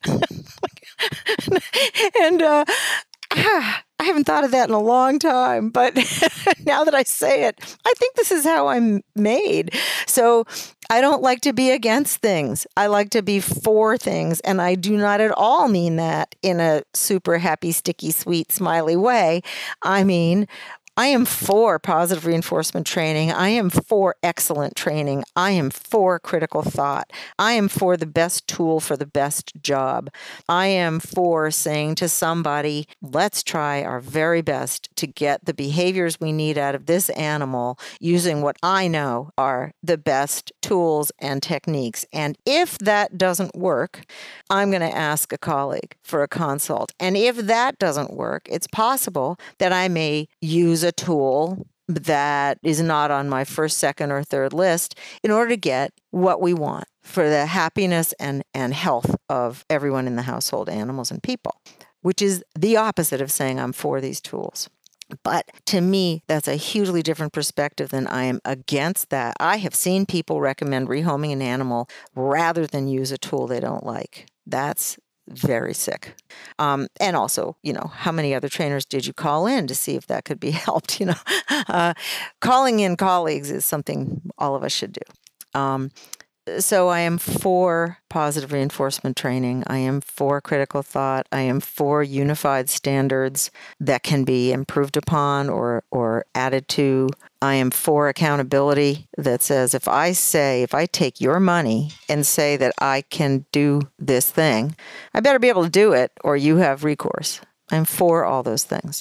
and uh, I haven't thought of that in a long time, but now that I say it, I think this is how I'm made. So I don't like to be against things. I like to be for things, and I do not at all mean that in a super happy, sticky, sweet, smiley way. I mean, I am for positive reinforcement training. I am for excellent training. I am for critical thought. I am for the best tool for the best job. I am for saying to somebody, let's try our very best to get the behaviors we need out of this animal using what I know are the best tools and techniques. And if that doesn't work, I'm going to ask a colleague for a consult. And if that doesn't work, it's possible that I may use a tool that is not on my first, second, or third list in order to get what we want for the happiness and, and health of everyone in the household, animals and people, which is the opposite of saying I'm for these tools. But to me, that's a hugely different perspective than I am against that. I have seen people recommend rehoming an animal rather than use a tool they don't like. That's very sick. Um, and also, you know, how many other trainers did you call in to see if that could be helped? You know, uh, calling in colleagues is something all of us should do. Um, so I am for positive reinforcement training. I am for critical thought. I am for unified standards that can be improved upon or, or added to. I am for accountability that says if I say, if I take your money and say that I can do this thing, I better be able to do it or you have recourse. I'm for all those things.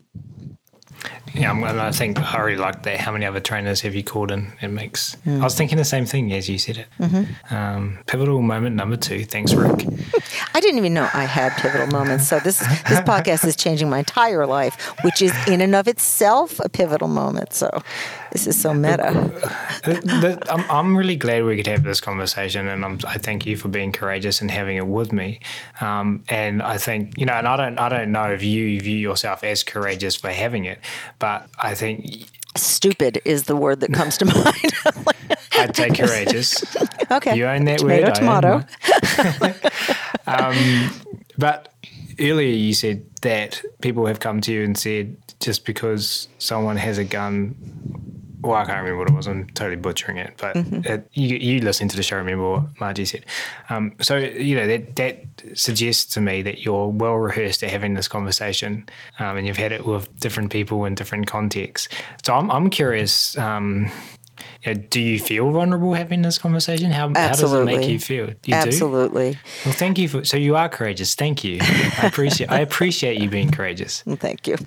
Yeah, I'm, I think I really like that. How many other trainers have you called in? It makes. Mm. I was thinking the same thing as you said it. Mm-hmm. Um, pivotal moment number two. Thanks, Rick. I didn't even know I had pivotal moments. So this this podcast is changing my entire life, which is in and of itself a pivotal moment. So this is so meta. The, the, I'm, I'm really glad we could have this conversation, and I'm, I thank you for being courageous and having it with me. Um, and I think you know, and I don't I don't know if you view yourself as courageous for having it. But I think... Stupid is the word that comes to mind. I'd say courageous. Okay. You own that tomato, word. Tomato, tomato. um, but earlier you said that people have come to you and said just because someone has a gun... Well, I can't remember what it was. I'm totally butchering it. But mm-hmm. it, you, you listened to the show, remember what Margie said. Um, so, you know, that, that suggests to me that you're well rehearsed at having this conversation um, and you've had it with different people in different contexts. So I'm, I'm curious, um, You know, do you feel vulnerable having this conversation? How, how does it make you feel? You Absolutely. do? Well, thank you for. So you are courageous. Thank you. I appreciate. I appreciate you being courageous. Thank you.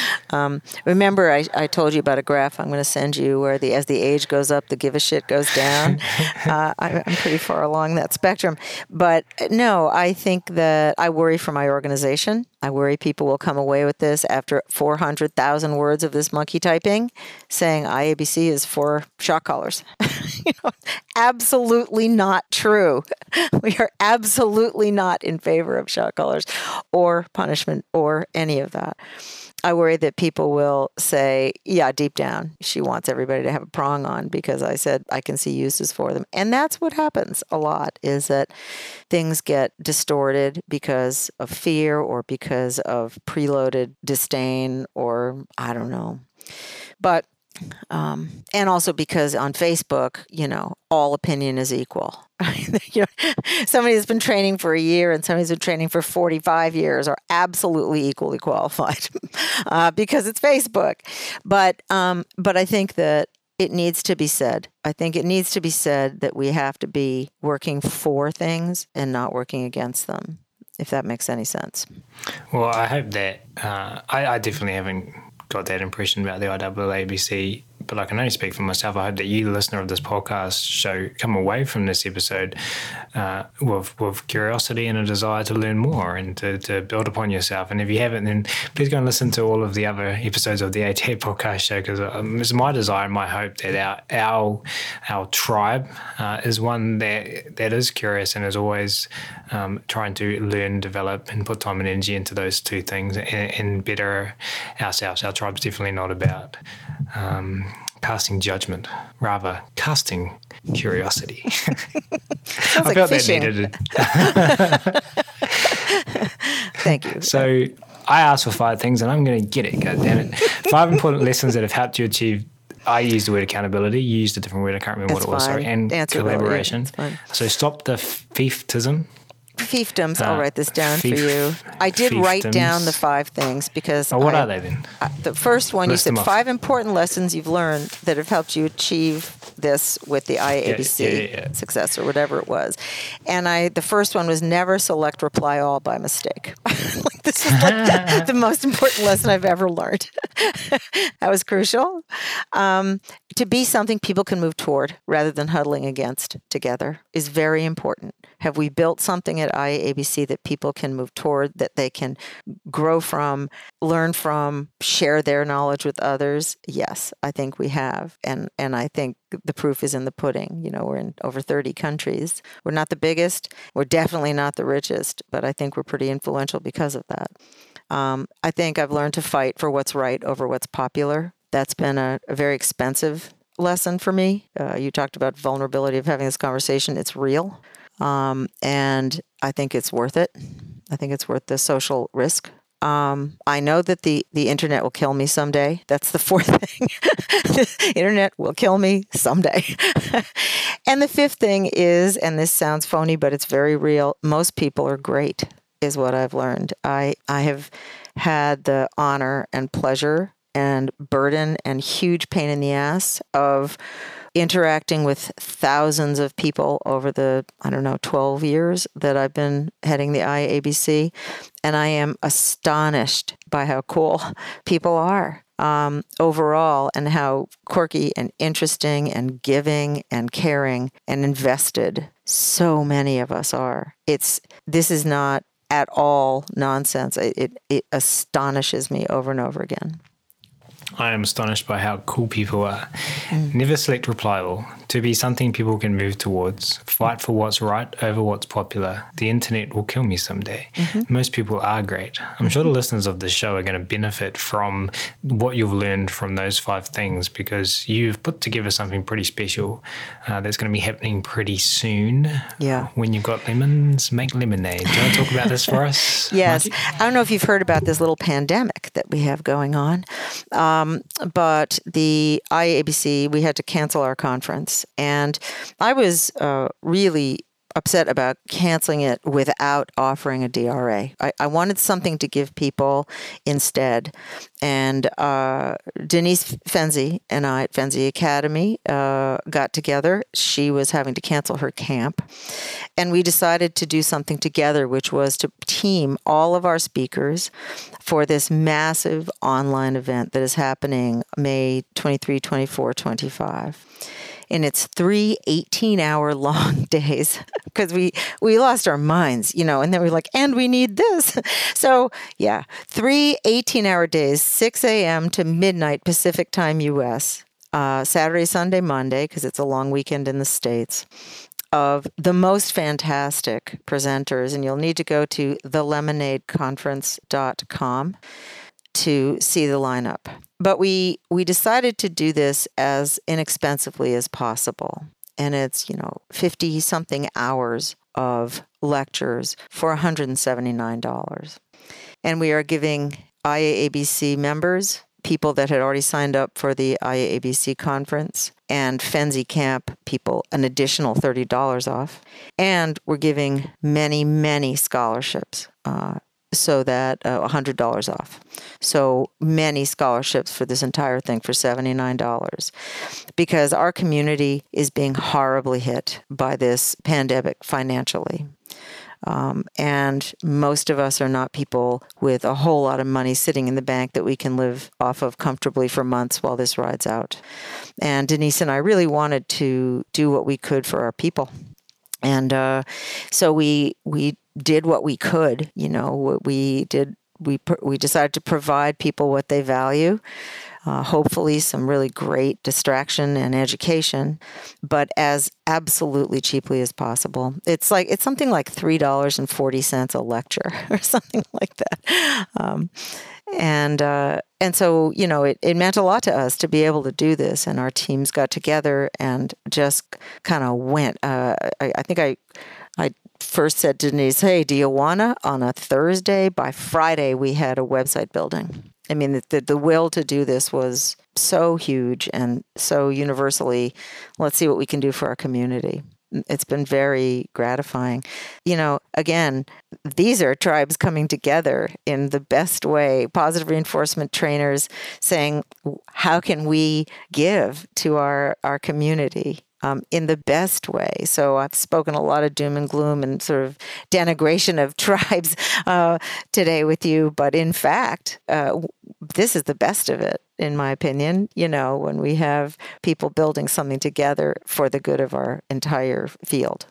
Um, remember, I, I told you about a graph I'm going to send you where the as the age goes up, the give a shit goes down. uh, I, I'm pretty far along that spectrum. But no, I think that I worry for my organization. I worry people will come away with this after four hundred thousand words of this monkey typing saying I A B C is for shock collars. you know, absolutely not true. We are absolutely not in favor of shock collars or punishment or any of that. I worry that people will say, yeah, deep down, she wants everybody to have a prong on because I said I can see uses for them. And that's what happens a lot, is that things get distorted because of fear or because of preloaded disdain or I don't know. But Um, and also because on Facebook, you know, all opinion is equal. you know, somebody that's been training for a year and somebody who's been training for forty-five years are absolutely equally qualified uh, because it's Facebook. But um, but I think that it needs to be said. I think it needs to be said that we have to be working for things and not working against them, if that makes any sense. Well, I hope that uh, I, I definitely haven't got that impression about the I A A B C, but I can only speak for myself. I hope that you, the listener of this podcast show, come away from this episode uh, with, with curiosity and a desire to learn more and to, to build upon yourself. And if you haven't, then please go and listen to all of the other episodes of the A T A podcast show, because um, it's my desire and my hope that our our, our tribe uh, is one that that is curious and is always um, trying to learn, develop, and put time and energy into those two things and, and better ourselves. Our tribe's definitely not about um, casting judgment, rather casting curiosity. Sounds I like felt fishing. that needed. Thank you. So I asked for five things and I'm going to get it, God damn it. Five important lessons that have helped you achieve. I used the word accountability. You used a different word. I can't remember It's what it was. fine. Sorry. And collaboration. Yeah, so stop the fieftism. Fiefdoms, Uh, I'll write this down fief- for you. I did write fiefdoms. down the five things because Oh, what I, are they then? I, the first one, List you them said off. five important lessons you've learned that have helped you achieve this with the I A B C Yeah, yeah, yeah. success or whatever it was. And I, the first one was never select reply all by mistake. Like, this is like the most important lesson I've ever learned. That was crucial. Um, to be something people can move toward rather than huddling against together is very important. Have we built something at I A B C that people can move toward, that they can grow from, learn from, share their knowledge with others? Yes, I think we have. And and I think the proof is in the pudding. You know, we're in over thirty countries. We're not the biggest. We're definitely not the richest, but I think we're pretty influential because of that. Um, I think I've learned to fight for what's right over what's popular. That's been a, a very expensive lesson for me. Uh, you talked about vulnerability of having this conversation. It's real. Um, and I think it's worth it. I think it's worth the social risk. Um, I know that the, the internet will kill me someday. That's the fourth thing. The internet will kill me someday. And the fifth thing is, and this sounds phony, but it's very real, most people are great, is what I've learned. I, I have had the honor and pleasure and burden and huge pain in the ass of interacting with thousands of people over the, I don't know, twelve years that I've been heading the I A B C. And I am astonished by how cool people are um, overall and how quirky and interesting and giving and caring and invested so many of us are. It's, this is not at all nonsense. It, it, it astonishes me over and over again. I am astonished by how cool people are. Mm. Never select reply all. To be something people can move towards. Fight for what's right over what's popular. The internet will kill me someday. Mm-hmm. Most people are great. I'm mm-hmm. sure the listeners of this show are going to benefit from what you've learned from those five things, because you've put together something pretty special uh, that's going to be happening pretty soon. Yeah. When you've got lemons, make lemonade. Do you want to talk about this for us? Yes. Margie? I don't know if you've heard about this little pandemic that we have going on. Um, but the I A B C, we had to cancel our conference. And I was uh, really upset about canceling it without offering a D R A. I, I wanted something to give people instead. And uh, Denise Fenzi and I at Fenzi Academy uh, got together. She was having to cancel her camp. And we decided to do something together, which was to team all of our speakers for this massive online event that is happening May twenty-third, twenty-fourth, twenty-fifth. And it's three eighteen-hour long days because we, we lost our minds, you know, and then we're like, and we need this. So, yeah, three eighteen-hour days, six a.m. to midnight Pacific time U S, uh, Saturday, Sunday, Monday, because it's a long weekend in the States, of the most fantastic presenters. And you'll need to go to the lemonade conference dot com to see the lineup. But we we decided to do this as inexpensively as possible. And it's, you know, fifty-something hours of lectures for one hundred seventy-nine dollars. And we are giving I A A B C members, people that had already signed up for the I A A B C conference, and Fenzi Camp people an additional thirty dollars off. And we're giving many, many scholarships. Uh, so that uh, one hundred dollars off. So many scholarships for this entire thing for seventy-nine dollars, because our community is being horribly hit by this pandemic financially. Um, and most of us are not people with a whole lot of money sitting in the bank that we can live off of comfortably for months while this rides out. And Denise and I really wanted to do what we could for our people. And uh, so we we did what we could. You know, what we did. We we decided to provide people what they value. Uh, hopefully, some really great distraction and education, but as absolutely cheaply as possible. It's like it's something like three dollars and forty cents a lecture, or something like that. Um, And uh, and so, you know, it, it meant a lot to us to be able to do this. And our teams got together and just kind of went. Uh, I, I think I I first said to Denise, hey, do you wanna? On a Thursday, by Friday, we had a website building. I mean, the, the, the will to do this was so huge and so universally, let's see what we can do for our community. It's been very gratifying. You know, again, these are tribes coming together in the best way, positive reinforcement trainers saying, how can we give to our, our community um, in the best way? So I've spoken a lot of doom and gloom and sort of denigration of tribes uh, today with you. But in fact, uh, this is the best of it, in my opinion, you know, when we have people building something together for the good of our entire field.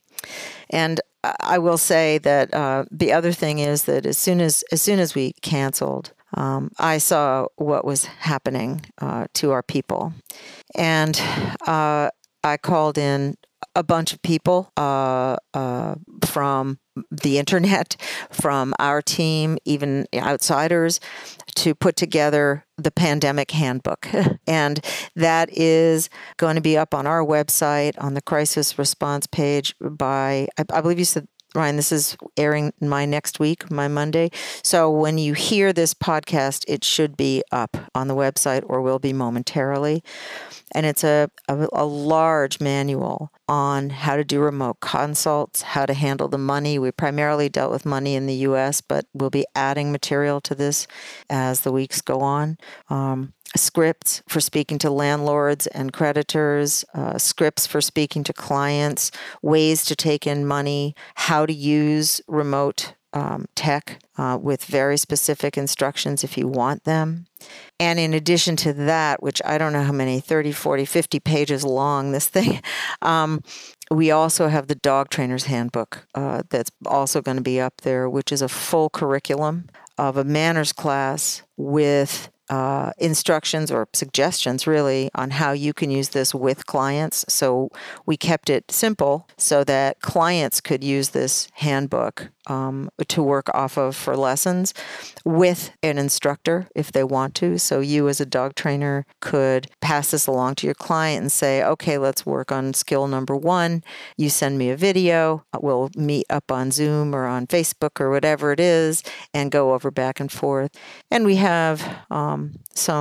And I will say that uh, the other thing is that as soon as as soon as we canceled, um, I saw what was happening uh, to our people. And uh, I called in a bunch of people uh, uh, from the internet, from our team, even outsiders, to put together the pandemic handbook. And that is going to be up on our website on the crisis response page by, I, I believe you said, Ryan, this is airing my next week, my Monday. So when you hear this podcast, it should be up on the website or will be momentarily. And it's a, a, a large manual on how to do remote consults, how to handle the money. We primarily dealt with money in the U S, but we'll be adding material to this as the weeks go on. Um, scripts for speaking to landlords and creditors, uh, scripts for speaking to clients, ways to take in money, how to use remote um, tech uh, with very specific instructions if you want them. And in addition to that, which I don't know how many, thirty, forty, fifty pages long, this thing, um, we also have the Dog Trainer's Handbook uh, that's also going to be up there, which is a full curriculum of a manners class with uh, instructions or suggestions, really, on how you can use this with clients. So we kept it simple so that clients could use this handbook um, to work off of for lessons with an instructor if they want to. So you as a dog trainer could pass this along to your client and say, okay, let's work on skill number one. You send me a video. We'll meet up on Zoom or on Facebook or whatever it is and go over back and forth. And we have um, some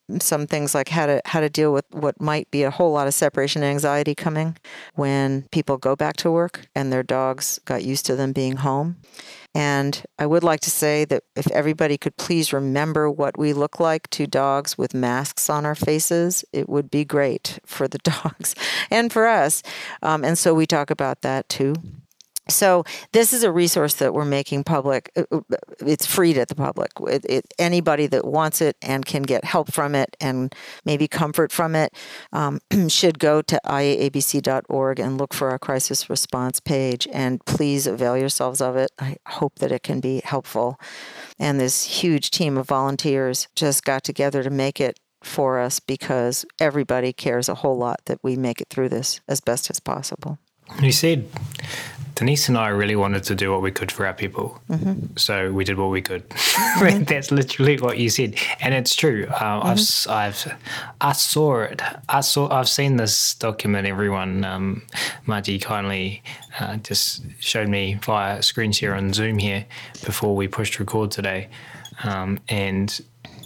some things like how to how to deal with what might be a whole lot of separation anxiety coming when people go back to work and their dogs got used to them being home. And I would like to say that if everybody could please remember what we look like to dogs with masks on our faces, it would be great for the dogs and for us. Um, and so we talk about that too. So this is a resource that we're making public. It's free to the public. It, it, anybody that wants it and can get help from it and maybe comfort from it um, should go to I A A B C dot org and look for our crisis response page. And please avail yourselves of it. I hope that it can be helpful. And this huge team of volunteers just got together to make it for us because everybody cares a whole lot that we make it through this as best as possible. You said Denise and I really wanted to do what we could for our people, mm-hmm. so we did what we could. Mm-hmm. That's literally what you said, and it's true. Um, mm-hmm. I've, I've, I saw it. I saw. I've seen this document. Everyone, um, Margie kindly uh, just showed me via screen share on Zoom here before we pushed record today, um, and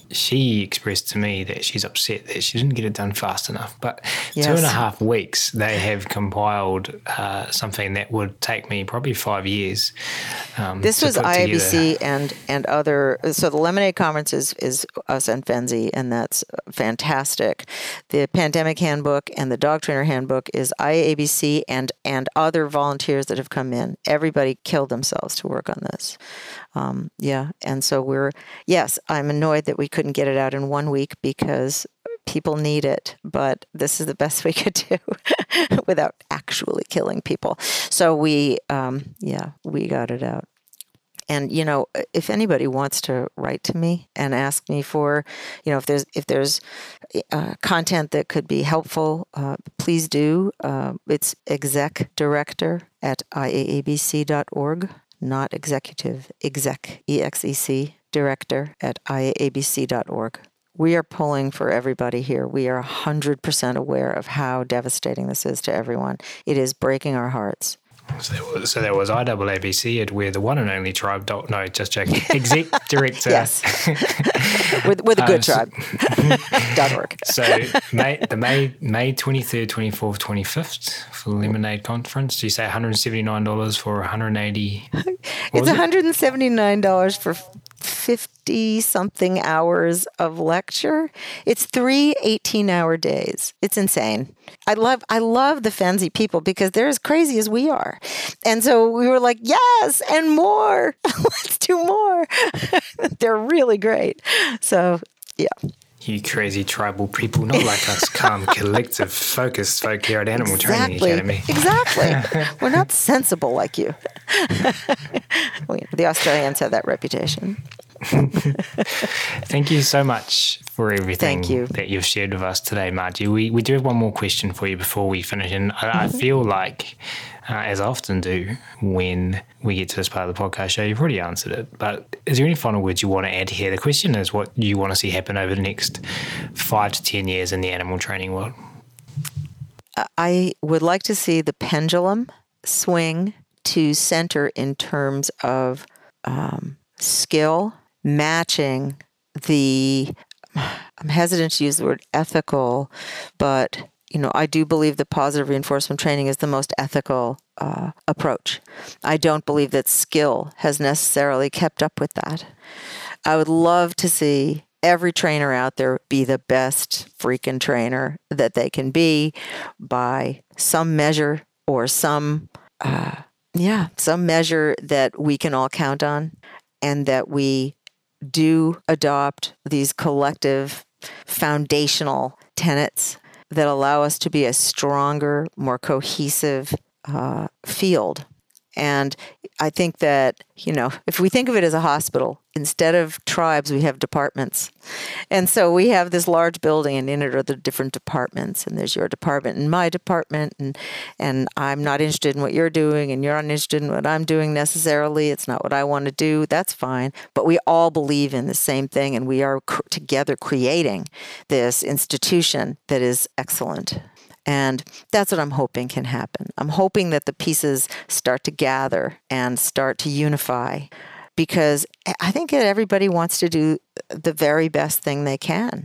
she expressed to me that she's upset that she didn't get it done fast enough. But yes. two and a half weeks, they have compiled uh, something that would take me probably five years. Um, this was I A B C and, and other. So the Lemonade Conference is, is us and Fenzi, and that's fantastic. The Pandemic Handbook and the Dog Trainer Handbook is I A B C and, and other volunteers that have come in. Everybody killed themselves to work on this. Um, yeah, and so we're, yes, I'm annoyed that we couldn't get it out in one week because people need it, but this is the best we could do without actually killing people. So we, um, yeah, we got it out. And, you know, if anybody wants to write to me and ask me for, you know, if there's if there's uh, content that could be helpful, uh, please do. Uh, it's exec director at I A A B C dot org. Not executive, exec, E X E C, director at I A A B C dot org. We are pulling for everybody here. We are one hundred percent aware of how devastating this is to everyone. It is breaking our hearts. So there was, so there was I A A B C, we're the one and only tribe. Dot, no, just joking. Exec director. Yes. we're, we're the good um, tribe. dot org. So May, the May May twenty-third, twenty-fourth, twenty-fifth for the Lemonade Conference. Do you say one hundred seventy-nine dollars for one hundred eighty? It's one hundred seventy-nine dollars for fifty-something hours of lecture. It's three eighteen-hour days. It's insane. I love I love the Fenzi people because they're as crazy as we are. And so we were like, yes, and more. Let's do more. They're really great. So, yeah. You crazy tribal people, not like us calm, collective, focused folk here at Animal exactly. Training Academy. Exactly. We're not sensible like you. The Australians have that reputation. Thank you so much for everything Thank you. that you've shared with us today, Margie. We we do have one more question for you before we finish, and I, mm-hmm. I feel like, uh, as I often do when we get to this part of the podcast show, you've already answered it, but is there any final words you want to add here? The question is what you want to see happen over the next five to ten years in the animal training world. I would like to see the pendulum swing to center in terms of um, skill matching the, I'm hesitant to use the word ethical, but, you know, I do believe that positive reinforcement training is the most ethical uh, approach. I don't believe that skill has necessarily kept up with that. I would love to see every trainer out there be the best freaking trainer that they can be by some measure or some, uh, yeah, some measure that we can all count on, and that we do adopt these collective foundational tenets that allow us to be a stronger, more cohesive uh, field. And I think that, you know, if we think of it as a hospital, instead of tribes, we have departments. And so we have this large building, and in it are the different departments. And there's your department and my department. And, and I'm not interested in what you're doing, and you're not interested in what I'm doing necessarily. It's not what I want to do. That's fine. But we all believe in the same thing, and we are cr- together creating this institution that is excellent. And that's what I'm hoping can happen. I'm hoping that the pieces start to gather and start to unify, because I think that everybody wants to do the very best thing they can.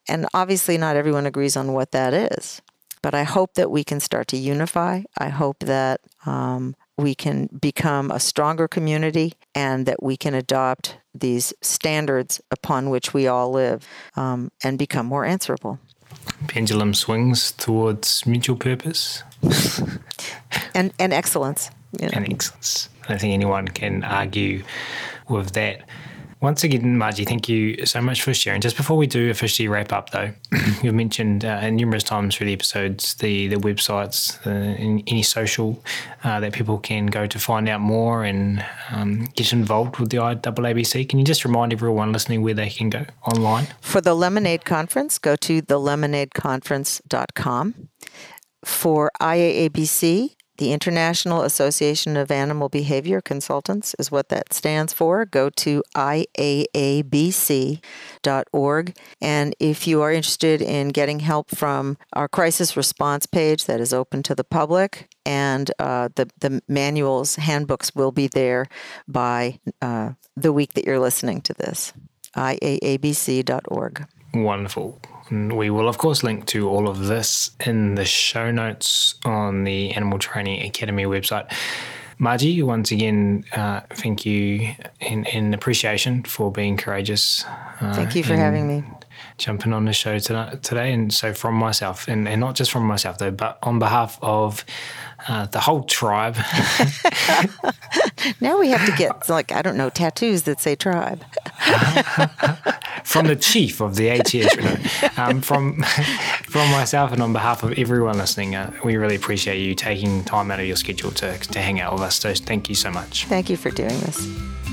and obviously not everyone agrees on what that is. But I hope that we can start to unify. I hope that um, we can become a stronger community and that we can adopt these standards upon which we all live um, and become more answerable. Pendulum swings towards mutual purpose. and and excellence. You know. And excellence. I don't think anyone can argue with that. Once again, Margie, thank you so much for sharing. Just before we do officially wrap up, though, you've mentioned uh, numerous times through the episodes the, the websites, the, any social uh, that people can go to find out more and um, get involved with the I A A B C. Can you just remind everyone listening where they can go online? For the Lemonade Conference, go to the lemonade conference dot com. For I A A B C, the International Association of Animal Behavior Consultants is what that stands for. Go to I A A B C dot org. And if you are interested in getting help from our crisis response page that is open to the public, and uh, the, the manuals, handbooks will be there by uh, the week that you're listening to this. I A A B C dot org. Wonderful. And we will, of course, link to all of this in the show notes on the Animal Training Academy website. Margie, once again, uh, thank you in, in appreciation for being courageous. Uh, thank you for having me. Jumping on the show today. And so from myself, and, and not just from myself, though, but on behalf of uh, the whole tribe. Now we have to get, like, I don't know, tattoos that say tribe. From the chief of the A T H, um, from from myself and on behalf of everyone listening, uh, we really appreciate you taking time out of your schedule to, to hang out with us. So thank you so much. Thank you for doing this.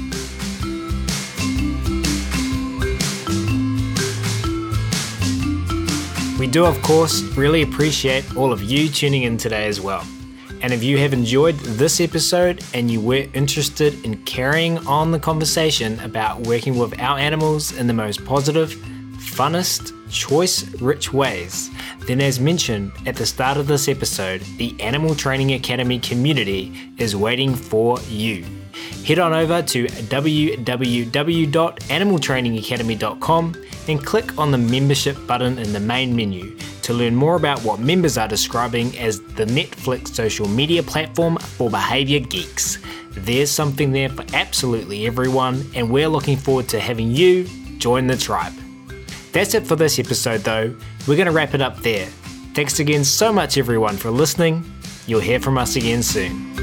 We do, of course, really appreciate all of you tuning in today as well. And if you have enjoyed this episode and you were interested in carrying on the conversation about working with our animals in the most positive, funnest, choice-rich ways, then as mentioned at the start of this episode, the Animal Training Academy community is waiting for you. Head on over to w w w dot animal training academy dot com and click on the membership button in the main menu to learn more about what members are describing as the Netflix social media platform for behavior geeks. There's something there for absolutely everyone, and we're looking forward to having you join the tribe. That's it for this episode though. We're going to wrap it up there. Thanks again so much everyone for listening. You'll hear from us again soon.